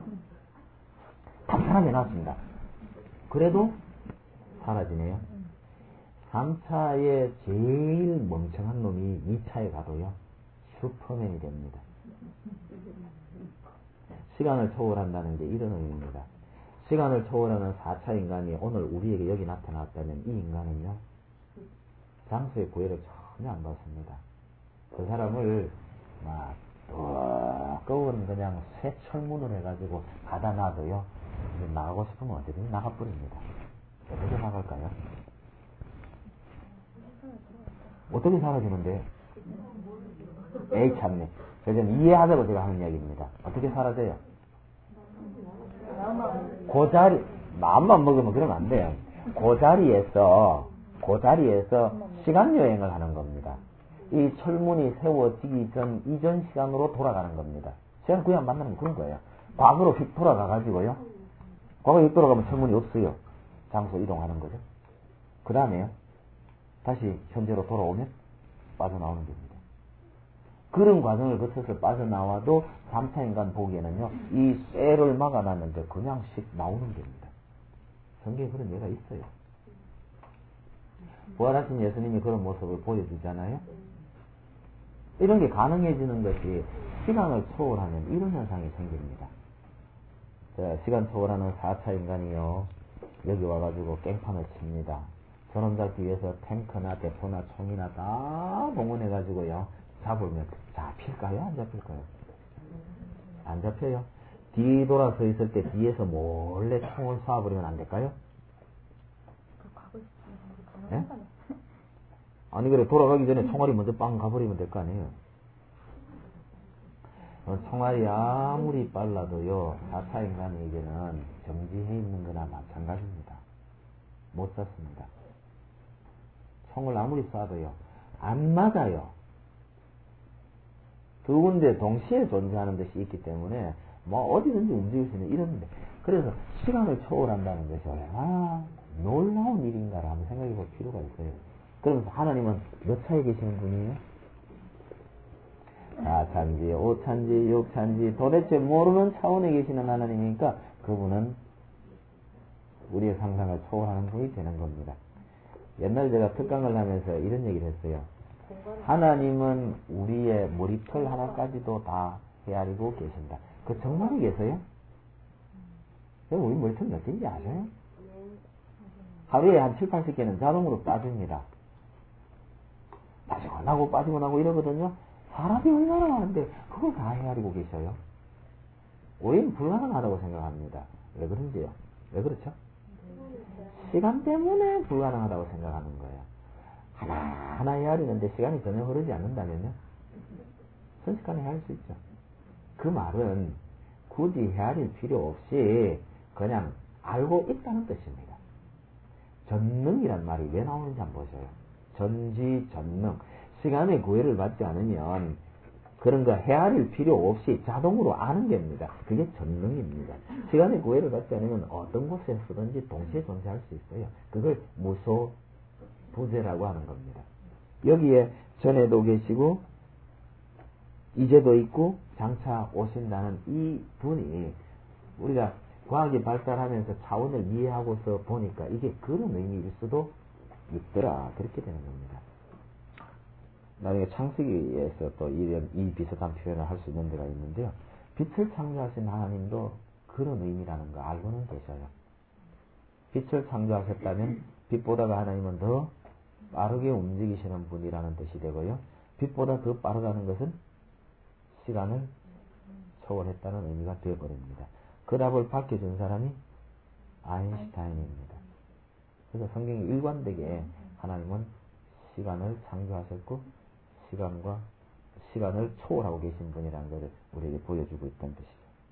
탄탄하게 놨습니다. 그래도 사라지네요. 삼 차에 제일 멍청한 놈이 이 차에 가도요, 슈퍼맨이 됩니다. 시간을 초월한다는 게 이런 의미입니다. 시간을 초월하는 사 차 인간이 오늘 우리에게 여기 나타났다면 이 인간은요, 장소의 구애를 전혀 안 받습니다. 그 사람을 막 두꺼운 그냥 새 철문을 해가지고 받아 놔도요. 나가고 싶으면 언제든지 나가버립니다. 어떻게 나갈까요? 어떻게 사라지는데? 에이 참네. 그래서 이해하자고 제가 하는 이야기입니다. 어떻게 사라져요? 그 자리, 마음만 먹으면 그러면 안 돼요. 그 자리에서, 그 자리에서 시간 여행을 하는 겁니다. 이 철문이 세워지기 전, 이전 시간으로 돌아가는 겁니다. 시간 그냥 만나면 그런 거예요. 과거로 휙 돌아가가지고요. 과거로 휙 돌아가면 철문이 없어요. 장소 이동하는 거죠. 그 다음에요. 다시 현재로 돌아오면 빠져나오는 겁니다. 그런 과정을 거쳐서 빠져나와도 삼 차 인간 보기에는요, 이 쇠를 막아놨는데 그냥 씩 나오는 겁니다. 성경에 그런 예가 있어요. 부활하신 예수님이 그런 모습을 보여주잖아요. 이런 게 가능해지는 것이 시간을 초월하면 이런 현상이 생깁니다. 자, 시간 초월하는 사 차 인간이요, 여기 와가지고 깽판을 칩니다. 저놈 잡기 위해서 탱크나 대포나 총이나 다 동원해가지고요, 잡으면 잡힐까요? 안 잡힐까요? 안 잡혀요. 뒤돌아서 있을 때 뒤에서 몰래 총을 쏴버리면 안 될까요? 예? 아니 그래, 돌아가기 전에 총알이 먼저 빵 가버리면 될 거 아니에요. 총알이 아무리 빨라도요, 사 차 인간에게는 정지해 있는 거나 마찬가지입니다. 못 쐈습니다. 총을 아무리 쏴도요, 안 맞아요. 두 군데 동시에 존재하는 것이 있기 때문에 뭐 어디든지 움직일 수 있는 이런데, 그래서 시간을 초월한다는 것이 얼마나 놀라운 일인가를 한번 생각해 볼 필요가 있어요. 그러면서 하나님은 몇 차에 계시는 분이에요? 사 차인지 오 차인지 육 차인지 도대체 모르는 차원에 계시는 하나님이니까 그분은 우리의 상상을 초월하는 분이 되는 겁니다. 옛날에 제가 특강을 하면서 이런 얘기를 했어요. 하나님은 우리의 머리털 하나까지도 다 헤아리고 계신다. 그 정말이 계세요? 우리 머리털 몇 개인지 아세요? 하루에 한 칠, 팔십 개는 자동으로 빠집니다. 빠지고 나고 빠지고 나고 이러거든요. 사람이 얼마나 많은데 그걸 다 헤아리고 계셔요? 우리는 불가능하다고 생각합니다. 왜 그런지요? 왜 그렇죠? 시간 때문에 불가능하다고 생각하는 거예요. 하나하나 헤아리는데 시간이 전혀 흐르지 않는다면요? 순식간에 헤아릴 수 있죠. 그 말은 굳이 헤아릴 필요 없이 그냥 알고 있다는 뜻입니다. 전능이란 말이 왜 나오는지 한번 보셔요. 전지, 전능. 시간의 구애를 받지 않으면 그런 거 헤아릴 필요 없이 자동으로 아는 겁니다. 그게 전능입니다. 시간의 구애를 받지 않으면 어떤 곳에서든지 동시에 존재할 수 있어요. 그걸 무소 부재라고 하는 겁니다. 여기에 전에도 계시고 이제도 있고 장차 오신다는 이 분이 우리가 과학이 발달하면서 차원을 이해하고서 보니까 이게 그런 의미일 수도 있더라. 그렇게 되는 겁니다. 나중에 창세기에서 또 이런 이 비슷한 표현을 할 수 있는 데가 있는데요. 빛을 창조하신 하나님도 그런 의미라는 거 알고는 계셔요. 빛을 창조하셨다면 빛보다가 하나님은 더 빠르게 움직이시는 분이라는 뜻이 되고요. 빛보다 더 빠르다는 것은 시간을 초월했다는 의미가 되어버립니다. 그 답을 밝혀준 사람이 아인슈타인입니다. 그래서 성경이 일관되게 하나님은 시간을 창조하셨고 시간과 시간을 초월하고 계신 분이라는 것을 우리에게 보여주고 있다는 뜻이죠.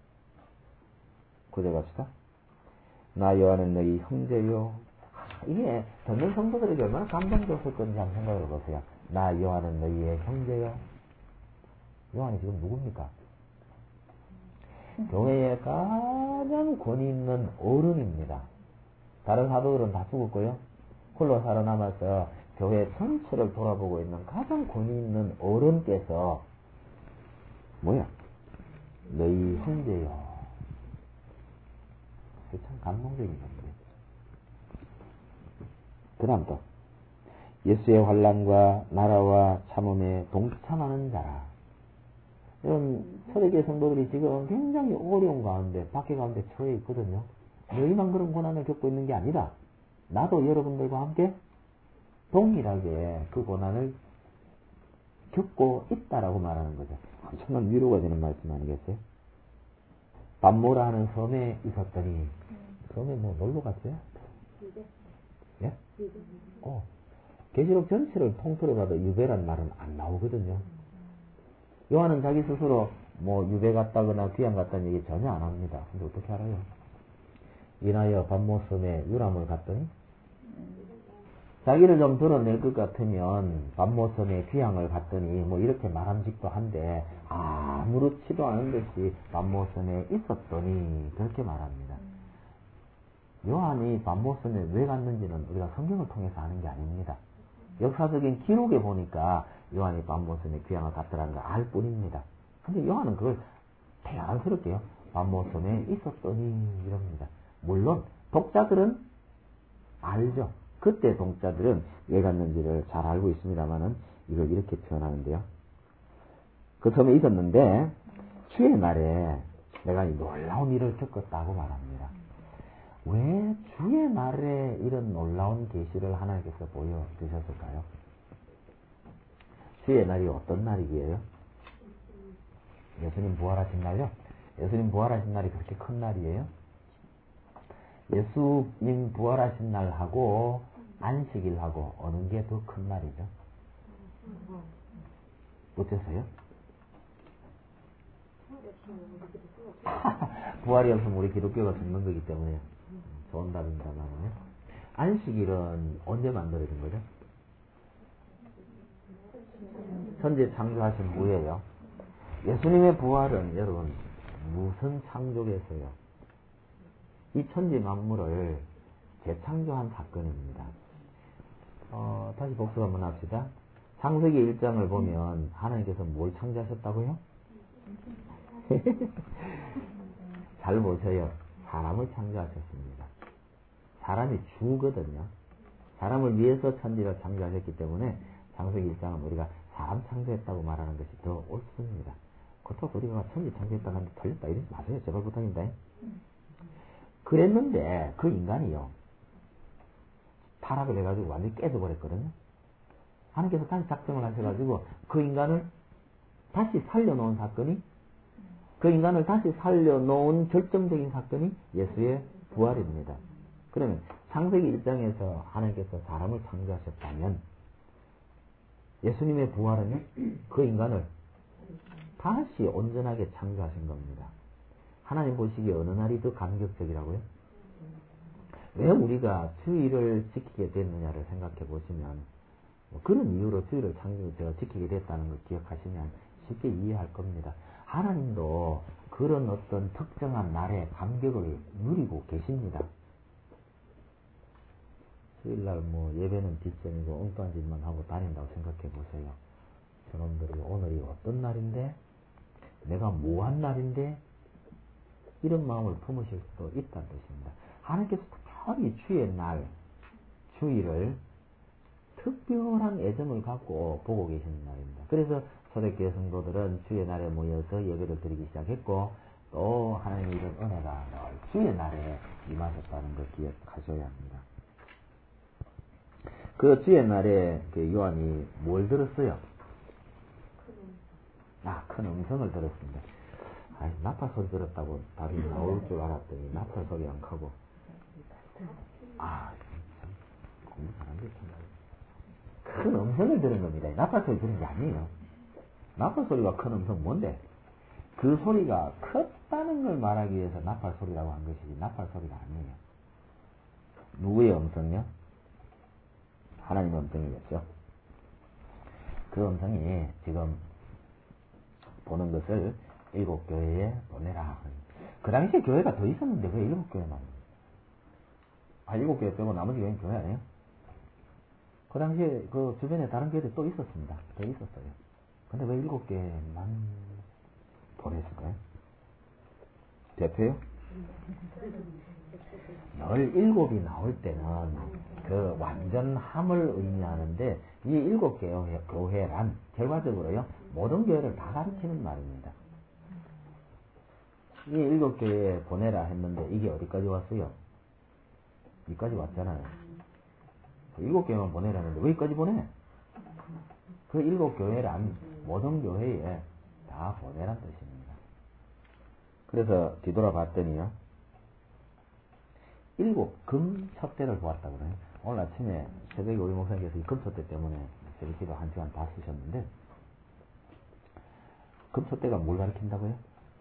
구절 갑시다. 나 요한은 너희 형제요. 이게 듣는 성도들에게 얼마나 감동적일 건지 한번 생각해 보세요. 나 요한은 너희의 형제요. 요한이 지금 누굽니까? 교회에 가장 권위 있는 어른입니다. 다른 사도들은 다 죽었고요. 홀로 살아남아서 교회 전체를 돌아보고 있는 가장 권위 있는 어른께서 뭐야? 너희 형제요. 참 감동적인 건데. 그 다음 또 예수의 환난과 나라와 참음에 동참하는 자라. 이런 초대교회 성도들이 지금 굉장히 어려운 가운데, 박해 가운데 처해 있거든요. 너희만 그런 고난을 겪고 있는 게 아니라 나도 여러분들과 함께 동일하게 그 고난을 겪고 있다라고 말하는 거죠. 엄청난 위로가 되는 말씀 아니겠어요? 밤모라 하는 섬에 있었더니, 섬에 뭐 놀러 갔어요? 예? 어. 계시록 전체를 통틀어 봐도 유배란 말은 안 나오거든요. 요한은 자기 스스로 뭐 유배 갔다거나 귀양 갔다는 얘기 전혀 안 합니다. 근데 어떻게 알아요? 이나여 밤모섬에 유람을 갔더니 자기를 좀 드러낼 것 같으면 밤모섬에 귀향을 갔더니 뭐 이렇게 말함직도 한데 아무렇지도 않은 듯이 밤모섬에 있었더니 그렇게 말합니다. 요한이 밤모섬에 왜 갔는지는 우리가 성경을 통해서 아는 게 아닙니다. 역사적인 기록에 보니까 요한이 밤모섬에 귀향을 갔더라는 걸 알 뿐입니다. 근데 요한은 그걸 대안스럽게요. 밤모섬에 있었더니 이럽니다. 물론 독자들은 알죠. 그때 독자들은 왜 갔는지를 잘 알고 있습니다만은 이걸 이렇게 표현하는데요. 그 섬에 있었는데 주의 날에 내가 놀라운 일을 겪었다고 말합니다. 왜 주의 날에 이런 놀라운 계시를 하나님께서 보여주셨을까요? 주의 날이 어떤 날이기에요? 예수님 부활하신 날요? 예수님 부활하신 날이 그렇게 큰 날이에요? 예수님 부활하신 날하고 안식일하고 어느 게 더 큰 날이죠? 어째서요? 부활이 없으면 우리 기독교가 죽는 거기 때문에 좋은 답입니다만요. 안식일은 언제 만들어진 거죠? 천지 창조하신 후에요. 예수님의 부활은 여러분 무슨 창조겠어요? 이 천지 만물을 재창조한 사건입니다. 어, 다시 복습 한번 합시다. 창세기 일 장을 보면 하나님께서 뭘 창조하셨다고요? 잘 보세요. 사람을 창조하셨습니다. 사람이 주거든요. 사람을 위해서 천지를 창조하셨기 때문에 창세기 일 장은 우리가 사람 창조했다고 말하는 것이 더 옳습니다. 그렇다고 우리가 천지 창조했다고 하는데 틀렸다 이러지 마세요. 제발 부탁입니다. 그랬는데 그 인간이요. 타락을 해가지고 완전히 깨져버렸거든요. 하나님께서 다시 작정을 하셔가지고 그 인간을 다시 살려놓은 사건이 그 인간을 다시 살려놓은 결정적인 사건이 예수의 부활입니다. 그러면 창세기 일 장에서 하나님께서 사람을 창조하셨다면 예수님의 부활은요? 그 인간을 다시 온전하게 창조하신 겁니다. 하나님 보시기에 어느 날이 더 감격적이라고요? 왜 우리가 주일을 지키게 됐느냐를 생각해 보시면 뭐 그런 이유로 주일을 창조, 제가 지키게 됐다는 걸 기억하시면 쉽게 이해할 겁니다. 하나님도 그런 어떤 특정한 날의 감격을 누리고 계십니다. 주일날 뭐 예배는 뒷전이고 엉뚱한 짓만 하고 다닌다고 생각해 보세요. 저놈들이 오늘이 어떤 날인데? 내가 뭐 한 날인데? 이런 마음을 품으실 수도 있다는 뜻입니다. 하나님께서 특별히 주의 날, 주일을 특별한 애정을 갖고 보고 계시는 날입니다. 그래서 초대교회 성도들은 주의 날에 모여서 예배를 드리기 시작했고 또 하나님의 이런 은혜가 주의 날에 임하셨다는 걸 기억하셔야 합니다. 그 주의 날에 그 요한이 뭘 들었어요? 아, 큰 음성을 들었습니다. 아이, 나팔 소리 들었다고 답이 나올 줄 알았더니 나팔 소리 안 하고 아, 참 공부 잘한 게 참. 큰 음성을 들은 겁니다. 나팔 소리 들은 게 아니에요. 나팔 소리가 큰 음성 뭔데? 그 소리가 컸다는 걸 말하기 위해서 나팔 소리라고 한 것이지 나팔 소리가 아니에요. 누구의 음성이요? 하나님의 음성이겠죠. 그 음성이 지금 보는 것을 일곱 교회에 보내라. 그 당시에 교회가 더 있었는데 왜 일곱 교회만? 아, 일곱 교회 빼고 나머지 교회는 교회 아니에요? 그 당시에 그 주변에 다른 교회들 또 있었습니다. 더 있었어요. 근데 왜 일곱 개만 보냈을까요? 대표요? 늘 일곱이 나올 때는 그 완전함을 의미하는데 이 일곱 개 교회란 결과적으로요 모든 교회를 다 가르치는 말입니다. 이 일곱 교회에 보내라 했는데 이게 어디까지 왔어요? 여기까지 왔잖아요. 일곱 개만 보내라는데 왜 여기까지 보내? 그 일곱 교회란 모든 교회에 다 보내란 뜻입니다. 그래서 뒤돌아봤더니요. 일곱 금첩대를 보았다고 그래요. 오늘 아침에 새벽에 우리 목사님께서 이 금첩대 때문에 새벽기도 한 시간 다 쓰셨는데 금첩대가 뭘 가리킨다고요?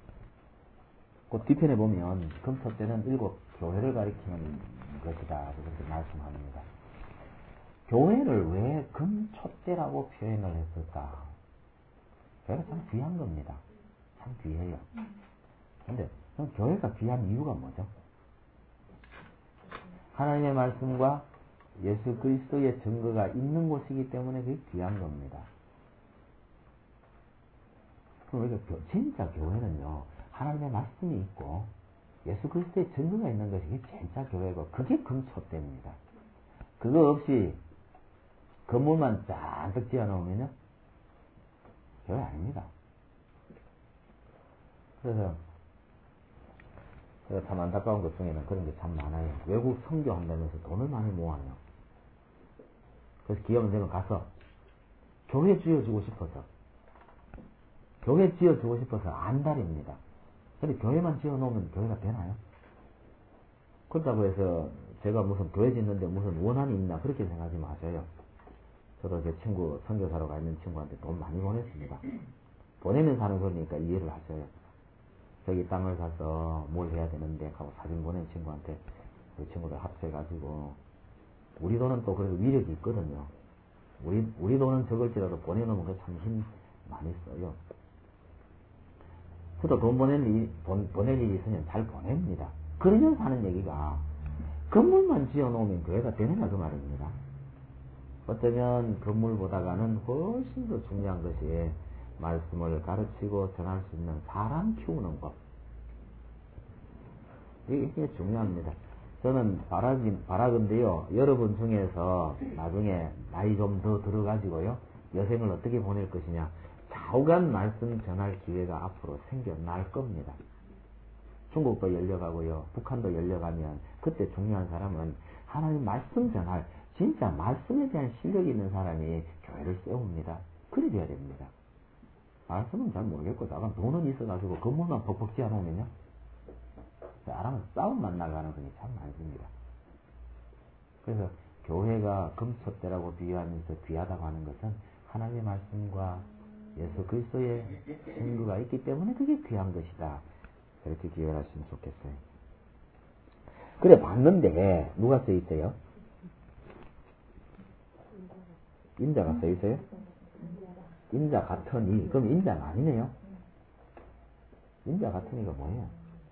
그 뒤편에 보면 금첩대는 일곱 교회를 가리키는 것이다 그렇게 말씀합니다. 교회를 왜 금촛대라고 표현을 했을까? 교회가 참 귀한 겁니다. 참 귀해요. 근데 그럼 교회가 귀한 이유가 뭐죠? 하나님의 말씀과 예수 그리스도의 증거가 있는 곳이기 때문에 그게 귀한 겁니다. 그럼 진짜 교회는요, 하나님의 말씀이 있고 예수 그리스도의 증거가 있는 것이 진짜 교회고 그게 금촛대입니다. 그거 없이 건물만 잔뜩 지어놓으면요, 교회 아닙니다. 그래서 참 안타까운 것 중에는 그런 게 참 많아요. 외국 선교한다면서 돈을 많이 모아요. 그래서 기회만 되면 가서 교회 지어주고 싶어서 교회 지어주고 싶어서 안달입니다. 근데 교회만 지어놓으면 교회가 되나요? 그렇다고 해서 제가 무슨 교회 짓는데 무슨 원한이 있나 그렇게 생각하지 마세요. 저도 제 친구 선교사로 가 있는 친구한테 돈 많이 보냈습니다. 보내면서 하는 거니까 이해를 하셔요. 저기 땅을 사서 뭘 해야 되는데 하고 사진 보낸 친구한테 그 친구들 합쳐가지고 우리 돈은 또 그래도 위력이 있거든요. 우리 우리 돈은 적을지라도 보내놓으면 그 참 힘 많이 써요. 저도 돈 보낼 일, 본, 보낼 일이 있으면 잘 보냅니다. 그러면서 하는 얘기가 건물만 지어놓으면 교회가 되느냐 그 말입니다. 어쩌면 건물보다가는 훨씬 더 중요한 것이 말씀을 가르치고 전할 수 있는 사람 키우는 것. 이게 중요합니다. 저는 바라기, 바라건데요. 여러분 중에서 나중에 나이 좀 더 들어가지고요. 여생을 어떻게 보낼 것이냐. 좌우간 말씀 전할 기회가 앞으로 생겨날 겁니다. 중국도 열려가고요. 북한도 열려가면 그때 중요한 사람은 하나님 말씀 전할 진짜 말씀에 대한 실력이 있는 사람이 교회를 세웁니다. 그래 돼야 됩니다. 말씀은 잘 모르겠고 나가 돈은 있어가지고 건물만 벅벅 지어놓으면요. 사람은 싸움만 날 가능성이 참 많습니다. 그래서 교회가 금촛대라고 비유하면서 귀하다고 하는 것은 하나님의 말씀과 예수 그리스도의 증거가 있기 때문에 그게 귀한 것이다. 그렇게 기억을 하시면 좋겠어요. 그래 봤는데 누가 써 있어요? 인자가 써 있어요? 인자 같으니 그럼 인자가 아니네요. 인자 같으니가 뭐예요?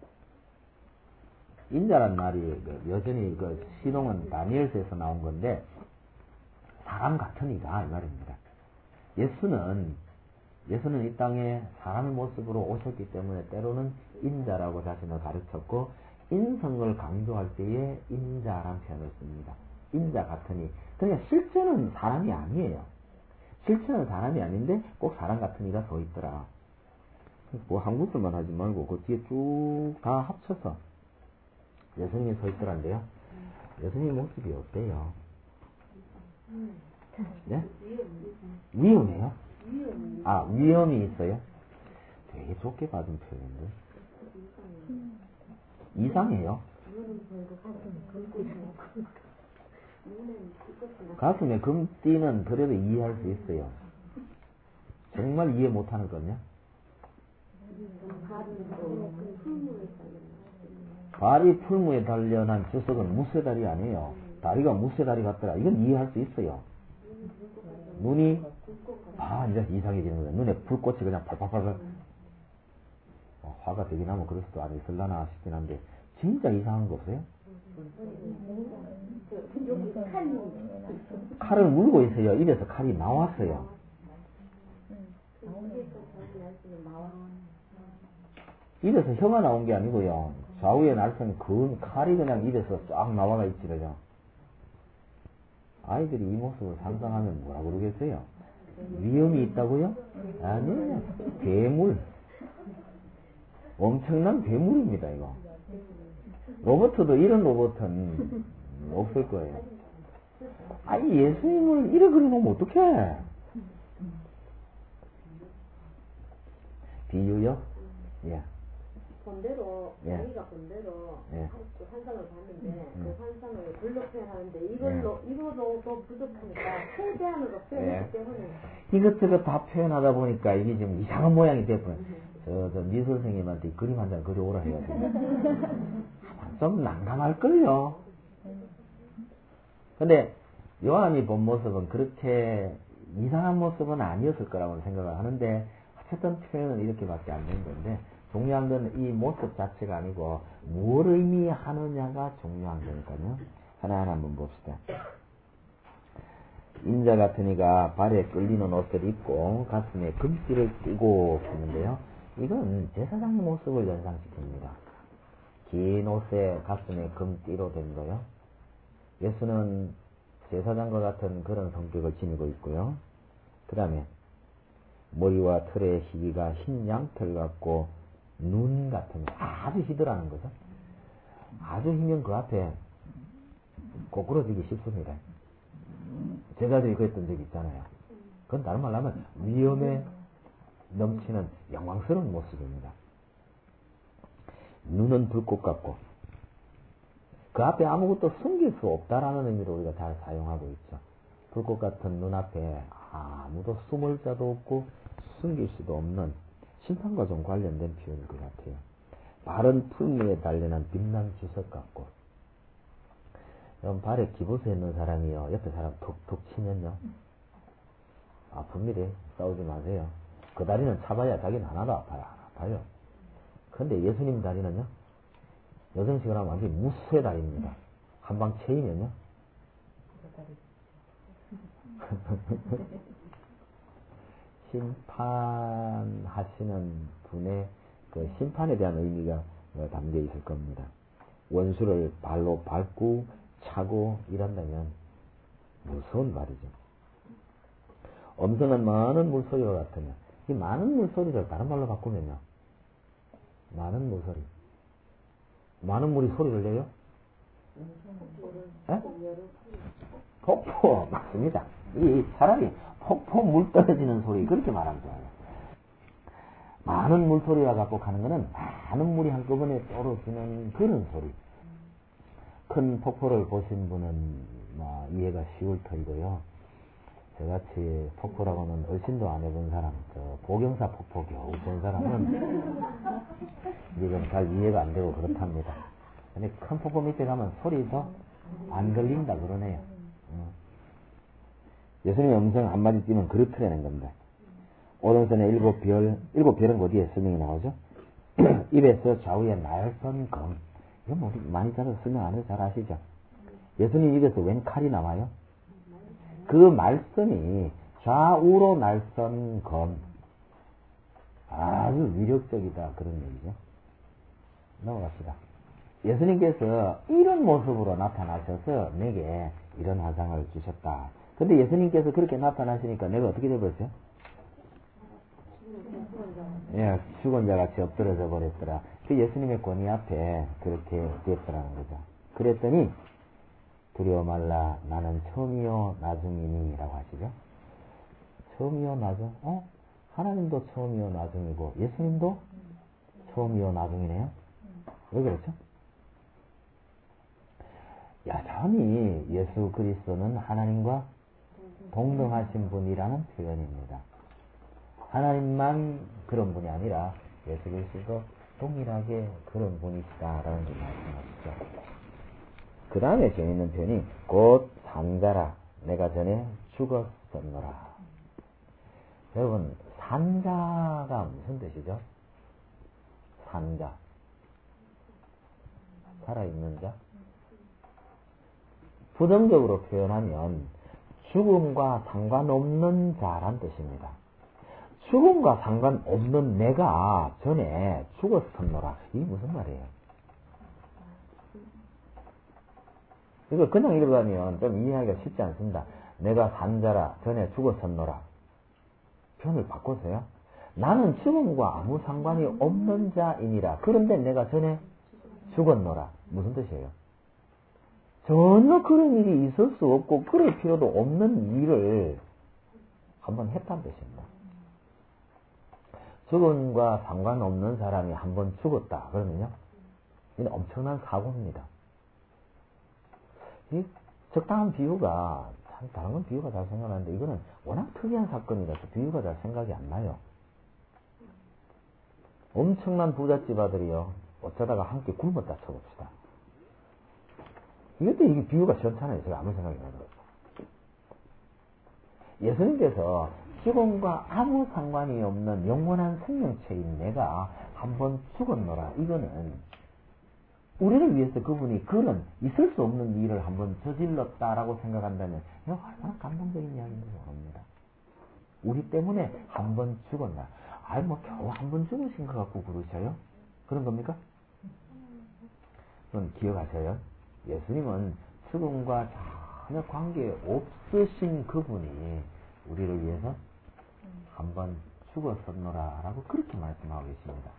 인자란 말이 여전히 그 시동은 다니엘서에서 나온 건데 사람 같으니가 이 말입니다. 예수는 예수는 이 땅에 사람의 모습으로 오셨기 때문에 때로는 인자라고 자신을 가르쳤고 인성을 강조할 때에 인자라는 표현을 씁니다. 인자 같으니. 그러니까 실제는 사람이 아니에요. 실제는 사람이 아닌데 꼭 사람 같은 이가 서 있더라. 뭐 한국들만 하지 말고 그 뒤에 쭉 다 합쳐서 여성이 서 있더란데요. 여성의 모습이 어때요? 네? 위험해요? 아, 위험이 있어요? 되게 좋게 받은 표현인데. 이상해요? 가슴에 금띠는 그래도 이해할 수 있어요. 정말 이해 못하는 건요? 발이 풀무에 단련한 주석은 무쇠다리 아니에요. 다리가 무쇠다리 같더라. 이건 이해할 수 있어요. 눈이 아 이제 이상해지는 거예요. 눈에 불꽃이 그냥 팔팔팔 어, 화가 되긴 하면 그럴 수도 안 있을라나 싶긴 한데 진짜 이상한 거 없어요? 칼을 물고 있어요. 입에서 칼이 나왔어요. 입에서 혀가 나온 게 아니고요. 좌우에 날선 그 칼이 그냥 입에서 쫙 나와가 있지 그죠. 아이들이 이 모습을 상상하면 뭐라 그러겠어요? 위험이 있다고요? 아니에요. 괴물. 엄청난 괴물입니다 이거. 로버트도 이런 로버트는 없을 거예요. 아니 예수님을 이래 그려놓으면 어떡해? 비유요? 예. 본대로, 예. 자기가 본대로 예. 한- 그 환상을 봤는데, 음. 그 환상을 글로 표현하는데, 이걸로, 이거도 또 부족하니까, 최대한으로 표현했기 예. 때문에. 이것저것 다 표현하다 보니까 이게 좀 이상한 모양이 돼버려. 저, 저 미술 선생님한테 그림 한 장 그려오라 해야 돼. 좀 난감할걸요. 근데 요한이 본 모습은 그렇게 이상한 모습은 아니었을 거라고 생각을 하는데, 어쨌든 표현은 이렇게밖에 안 된 건데, 중요한 건 이 모습 자체가 아니고 뭘 의미하느냐가 중요한 거니까요. 하나하나 한번 봅시다. 인자 같은 이가 발에 끌리는 옷을 입고 가슴에 금띠를 띠고 있는데요. 이건 제사장의 모습을 연상시킵니다. 긴 옷에 가슴에 금띠로 된 거요. 예수는 제사장과 같은 그런 성격을 지니고 있고요. 그 다음에 머리와 털의 희기가 흰 양털 같고 눈 같은 거 아주 희더라는 거죠. 아주 희면 그 앞에 고꾸러지기 쉽습니다. 제자들이 그랬던 적이 있잖아요. 그건 다른 말로 하면 위험에 넘치는 영광스러운 모습입니다. 눈은 불꽃 같고 그 앞에 아무것도 숨길 수 없다라는 의미로 우리가 잘 사용하고 있죠. 불꽃 같은 눈앞에 아무도 숨을 자도 없고 숨길 수도 없는 심판과 좀 관련된 표현일 것 같아요. 발은 풀무에 달리는 빛난 주석 같고, 여러분 발에 기부서 있는 사람이요 옆에 사람 툭툭 치면요 아픕니다. 싸우지 마세요. 그 다리는 차봐야 자기는 하나도 아파요. 안 아파요. 그런데 예수님 다리는요 여성식으로 하면 완전히 무쇠 다리입니다. 한 방 채이면요 심판하시는 분의 그 심판에 대한 의미가 담겨 있을 겁니다. 원수를 발로 밟고 차고 이런다면 무서운 말이죠. 엄청난 많은 물소리와 같으면 이 많은 물소리를 다른 말로 바꾸면요 많은 물소리 많은 물이 소리를 내요? 에? 폭포 맞습니다. 이 차라리 폭포 물 떨어지는 소리 그렇게 말하면 좋아요. 많은 물소리와 갖고 가는 것은 많은 물이 한꺼번에 떨어지는 그런 소리. 큰 폭포를 보신 분은 뭐 이해가 쉬울 터이고요. 저같이 폭포라고는 얼씬도 안 해본 사람, 저 보경사 폭포 겨우 본 사람은 지금 잘 이해가 안 되고 그렇답니다. 근데 큰 폭포 밑에 가면 소리도 안 들린다 그러네요. 예수님의 음성 한마디 띄면 그렇더라는 겁니다. 오른손에 일곱 별, 일곱 별은 어디에 설명이 나오죠? 입에서 좌우에 날선 검. 이거 뭐 많이 잘 설명 안 해도 잘 아시죠? 예수님 입에서 웬 칼이 나와요? 그 말씀이 좌우로 날선 검. 아주 위력적이다 그런 얘기죠. 넘어갑시다. 예수님께서 이런 모습으로 나타나셔서 내게 이런 환상을 주셨다. 근데 예수님께서 그렇게 나타나시니까 내가 어떻게 되버렸어요? 예, 죽은 자 같이 엎드려져 버렸더라. 그 예수님의 권위 앞에 그렇게 되었더라는 거죠. 그랬더니 두려워 말라 나는 처음이요 나중이니 라고 하시죠. 처음이요 나중? 어? 하나님도 처음이요 나중이고 예수님도 처음이요 나중이네요. 왜 그렇죠? 여전히 예수 그리스도는 하나님과 동등하신 분이라는 표현입니다. 하나님만 그런 분이 아니라 예수 그리스도도 동일하게 그런 분이시다라는 걸 말씀하시죠. 그 다음에 재밌는 표현이 곧 산자라 내가 전에 죽었었노라. 여러분 산자가 무슨 뜻이죠? 산자 살아있는 자? 부정적으로 표현하면 죽음과 상관없는 자란 뜻입니다. 죽음과 상관없는 내가 전에 죽었었노라. 이게 무슨 말이에요? 이거 그냥 읽어가면 좀 이해하기가 쉽지 않습니다. 내가 산자라 전에 죽었었노라. 표현을 바꾸세요. 나는 죽음과 아무 상관이 없는 자이니라. 그런데 내가 전에 죽었노라. 무슨 뜻이에요? 전혀 그런 일이 있을 수 없고 그럴 필요도 없는 일을 한번 했다는 뜻입니다. 죽음과 상관없는 사람이 한 번 죽었다. 그러면요. 이건 엄청난 사고입니다. 이 적당한 비유가, 참 다른 건 비유가 잘 생각나는데 이거는 워낙 특이한 사건이라서 비유가 잘 생각이 안 나요. 엄청난 부잣집 아들이요. 어쩌다가 함께 굶었다 쳐봅시다. 이것도 이게 비유가 시원찮아요. 제가 아무 생각이 안 나요. 예수님께서 죽음과 아무 상관이 없는 영원한 생명체인 내가 한번 죽었노라. 이거는 우리를 위해서 그분이 그런 있을 수 없는 일을 한번 저질렀다라고 생각한다면 이거 얼마나 감동적인 이야기인지 모릅니다. 우리 때문에 한번 죽었나. 아이 뭐 겨우 한 번 죽으신 것 같고 그러셔요? 그런 겁니까? 그건 기억하셔요. 예수님은 죽음과 전혀 관계 없으신 그분이 우리를 위해서 한번 죽었었노라 라고 그렇게 말씀하고 계십니다.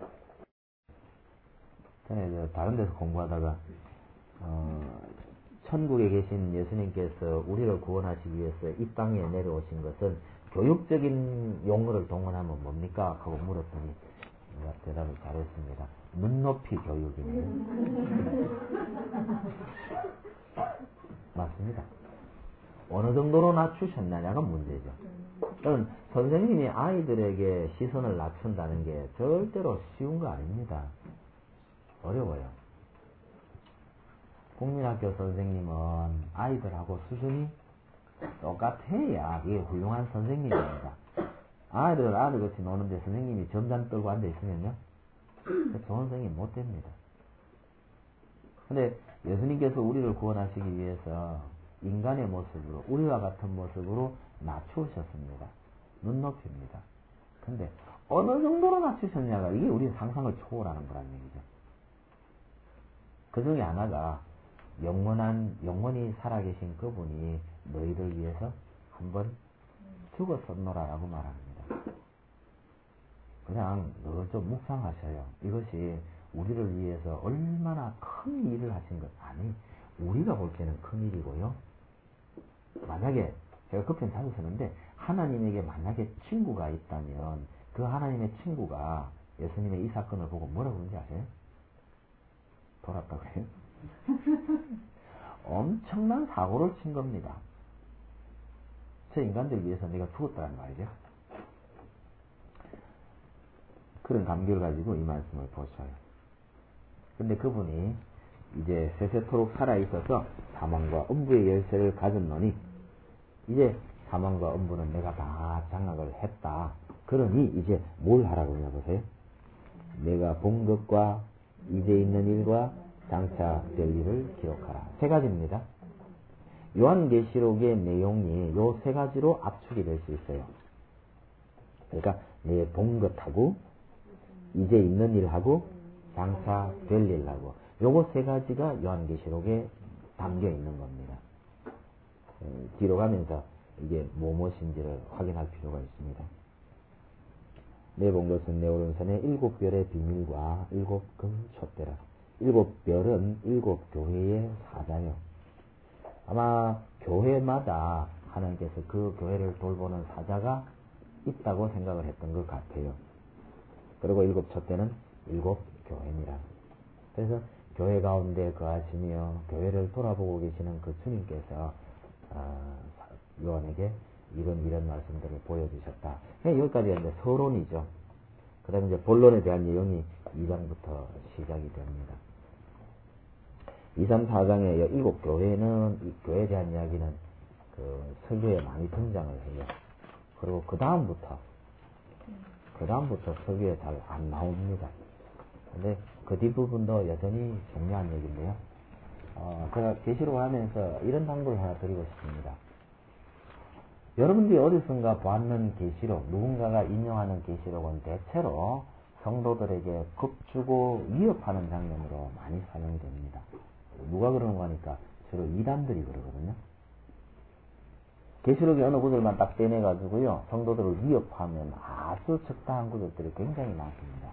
전에 다른 데서 공부하다가 어, 천국에 계신 예수님께서 우리를 구원하시기 위해서 이 땅에 내려오신 것은 교육적인 용어를 동원하면 뭡니까? 하고 물었더니 내가 대답을 잘했습니다. 눈높이 교육이네요. 맞습니다. 어느 정도로 낮추셨느냐가 문제죠. 그럼 선생님이 아이들에게 시선을 낮춘다는 게 절대로 쉬운 거 아닙니다. 어려워요. 국민학교 선생님은 아이들하고 수준이 똑같아야 이게 훌륭한 선생님입니다. 아이들 아들같이 노는데 선생님이 점잔 떨고 앉아있으면요 좋은 선생님 못 됩니다. 근데 예수님께서 우리를 구원하시기 위해서 인간의 모습으로 우리와 같은 모습으로 낮추셨습니다. 눈높이입니다. 근데 어느 정도로 낮추셨냐가 이게 우리 상상을 초월하는 거란 얘기죠. 그 중에 하나가 영원한 영원히 살아계신 그분이 너희들 위해서 한번 죽었었노라라고 말합니다. 그냥 너 좀 묵상하셔요. 이것이 우리를 위해서 얼마나 큰 일을 하신 것. 아니 우리가 볼 때는 큰 일이고요. 만약에 제가 그 편 자주 쓰는데 하나님에게 만약에 친구가 있다면 그 하나님의 친구가 예수님의 이 사건을 보고 뭐라고 그런지 아세요? 돌았다고 해요? 엄청난 사고를 친 겁니다. 저 인간들 위해서 내가 죽었다는 말이죠. 그런 감격을 가지고 이 말씀을 보셔요. 근데 그분이 이제 세세토록 살아있어서 사망과 음부의 열쇠를 가졌노니 이제 사망과 음부는 내가 다 장악을 했다. 그러니 이제 뭘 하라고 그러냐 보세요. 내가 본 것과 이제 있는 일과 장차 될 일을 기록하라. 세 가지입니다. 요한계시록의 내용이 요 세 가지로 압축이 될 수 있어요. 그러니까 내 본 것하고 이제 있는 일하고 장차 될 일하고 요거 세 가지가 요한계시록에 담겨 있는 겁니다. 뒤로 가면서 이게 무엇인지를 확인할 필요가 있습니다. 내 본 것은 내 오른손에 일곱 별의 비밀과 일곱 금촛대라. 일곱 별은 일곱 교회의 사자요. 아마 교회마다 하나님께서 그 교회를 돌보는 사자가 있다고 생각을 했던 것 같아요. 그리고 일곱 촛대는 일곱 교회니라. 그래서 교회 가운데 거하시며 교회를 돌아보고 계시는 그 주님께서 어, 요한에게 이런 이런 말씀들을 보여주셨다. 여기까지 이제 서론이죠. 그 다음에 이제 본론에 대한 내용이 이 장부터 시작이 됩니다. 이, 삼, 사 장의 일곱 교회는, 이 교회에 대한 이야기는 그 설교에 많이 등장을 해요. 그리고 그 다음부터, 그 다음부터 설교에 잘 안 나옵니다. 근데 그 뒷부분도 여전히 중요한 얘기인데요. 어, 제가 계시록 하면서 이런 당부를 하나 드리고 싶습니다. 여러분들이 어디선가 보았는 계시록, 누군가가 인용하는 계시록은 대체로 성도들에게 겁주고 위협하는 장면으로 많이 사용이 됩니다. 누가 그러는 거니까 주로 이단들이 그러거든요. 계시록의 어느 구절만 딱 떼내가지고요, 성도들을 위협하면 아주 적당한 구절들이 굉장히 많습니다.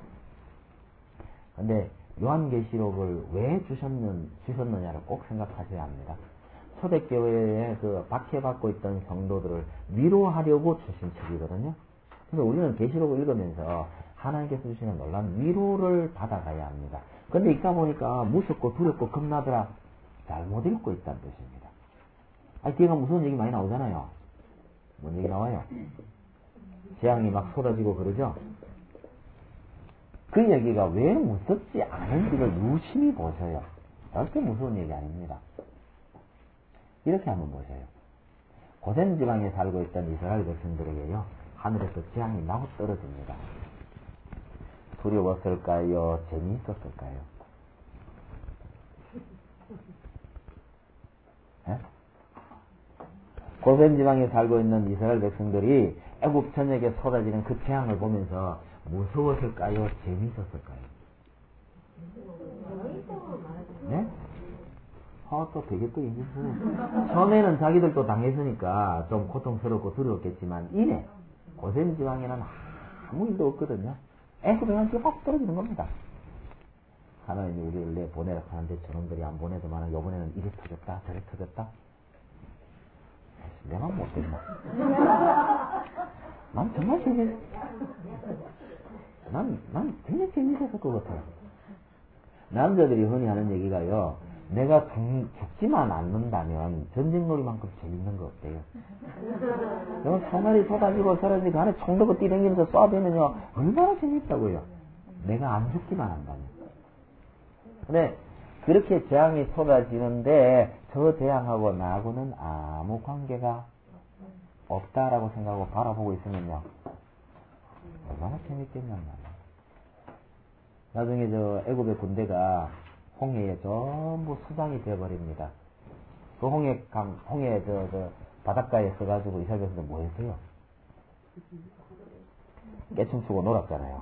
근데 요한계시록을 왜 주셨는, 주셨느냐를 꼭 생각하셔야 합니다. 초대교회에 그 박해받고 있던 성도들을 위로하려고 주신 책이거든요. 그래서 우리는 계시록을 읽으면서 하나님께서 주시는 놀라운 위로를 받아가야 합니다. 근데 읽다 보니까 무섭고 두렵고 겁나더라. 잘못 읽고 있다는 뜻입니다. 아니, 뒤에가 무서운 얘기 많이 나오잖아요. 뭔 얘기 나와요? 재앙이 막 쏟아지고 그러죠? 그 얘기가 왜 무섭지 않은지를 유심히 보셔요. 절대 무서운 얘기 아닙니다. 이렇게 한번 보세요. 고센 지방에 살고 있던 이스라엘 백성들에게요, 하늘에서 재앙이 나고 떨어집니다. 두려웠을까요? 재미있었을까요? 예? 고센 지방에 살고 있는 이스라엘 백성들이 애굽 전역에 쏟아지는 그 재앙을 보면서 무서웠을까요? 재미있었을까요? 네? 아, 또 되게 또 인정스러워. 처음에는 자기들도 당했으니까 좀 고통스럽고 두려웠겠지만, 이내 고센 지방에는 아무 일도 없거든요. 애굽에 한 게 확 떨어지는 겁니다. 하나님이 우리를 내 보내라 하는데 저놈들이 안 보내더만 요번에는 이래 터졌다 저래 터졌다. 내가 못됐나? 난 정말 재밌, 난, 난 굉장히 재밌었을 것 같아요. 남자들이 흔히 하는 얘기가요, 내가 죽, 죽지만 않는다면 전쟁놀이만큼 재밌는 거 없대요. 그럼 총알이 쏟아지고 사라지고 안에 총 들고 뛰댕기면서 쏴대면요, 얼마나 재밌다고요. 내가 안 죽기만 한다면. 근데 그렇게 재앙이 쏟아지는데 저 재앙하고 나하고는 아무 관계가 없다라고 생각하고 바라보고 있으면요, 얼마나 재밌겠냔 말이에요. 나중에 저 애굽의 군대가 홍해에 전부 수장이 되어버립니다. 그 홍해 강, 홍해 저, 저 바닷가에 서가지고 이스라엘 백성들 뭐 했어요? 깨춤추고 놀았잖아요.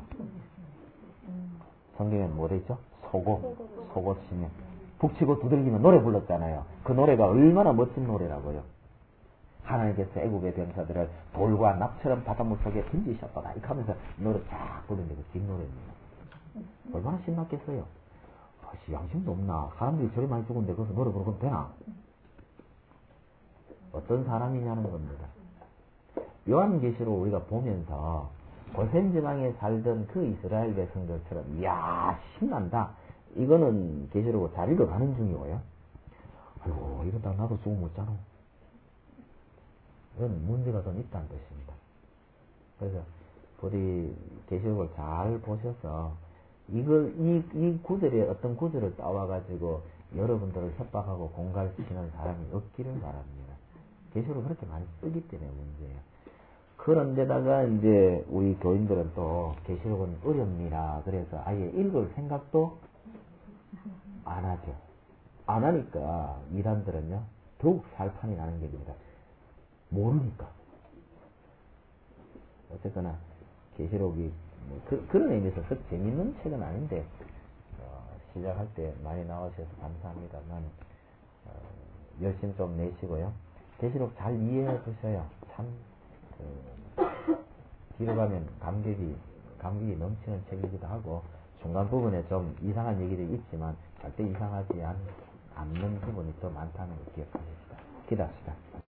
성경에는 뭐 되어 있죠? 속옷, 속옷 치면 북치고 두들기면 노래 불렀잖아요. 그 노래가 얼마나 멋진 노래라고요. 하나님께서 애굽의 병사들을 돌과 납처럼 바닷물 속에 던지셨다 이렇게 하면서 노래 쫙 부르는데 그 뒷노래입니다. 얼마나 신났겠어요. 아씨, 양심도 없나. 사람들이 저리 많이 죽었는데 거기서 노래 부르면 되나? 어떤 사람이냐는 겁니다. 요한계시록 우리가 보면서 고센 지방에 살던 그 이스라엘 백성들처럼 이야 신난다. 이거는 계시록을 잘 읽어가는 중이고요. 아이고 이러다 나도 죽으면 못잖아. 이건 문제가 좀 있다는 뜻입니다. 그래서 우리 계시록을 잘 보셔서 이걸 이, 이 구절에 어떤 구절을 따와가지고 여러분들을 협박하고 공갈시키는 사람이 없기를 바랍니다. 계시록을 그렇게 많이 쓰기 때문에 문제예요. 그런데다가 이제 우리 교인들은 또 계시록은 어렵니다. 그래서 아예 읽을 생각도 안 하죠. 안 하니까 이단들은요 더욱 살판이 나는 겁니다. 모르니까. 어쨌거나 계시록이 뭐 그, 그런 의미에서 썩 재밌는 책은 아닌데 어, 시작할 때 많이 나오셔서 감사합니다. 난 어, 열심 좀 내시고요. 계시록 잘 이해해 보셔요. 참 그, 뒤로 가면 감격이 감격이 넘치는 책이기도 하고 중간 부분에 좀 이상한 얘기들이 있지만 절대 이상하지 않, 않는 부분이 또 많다는 걸 기억하십시다. 기도합시다.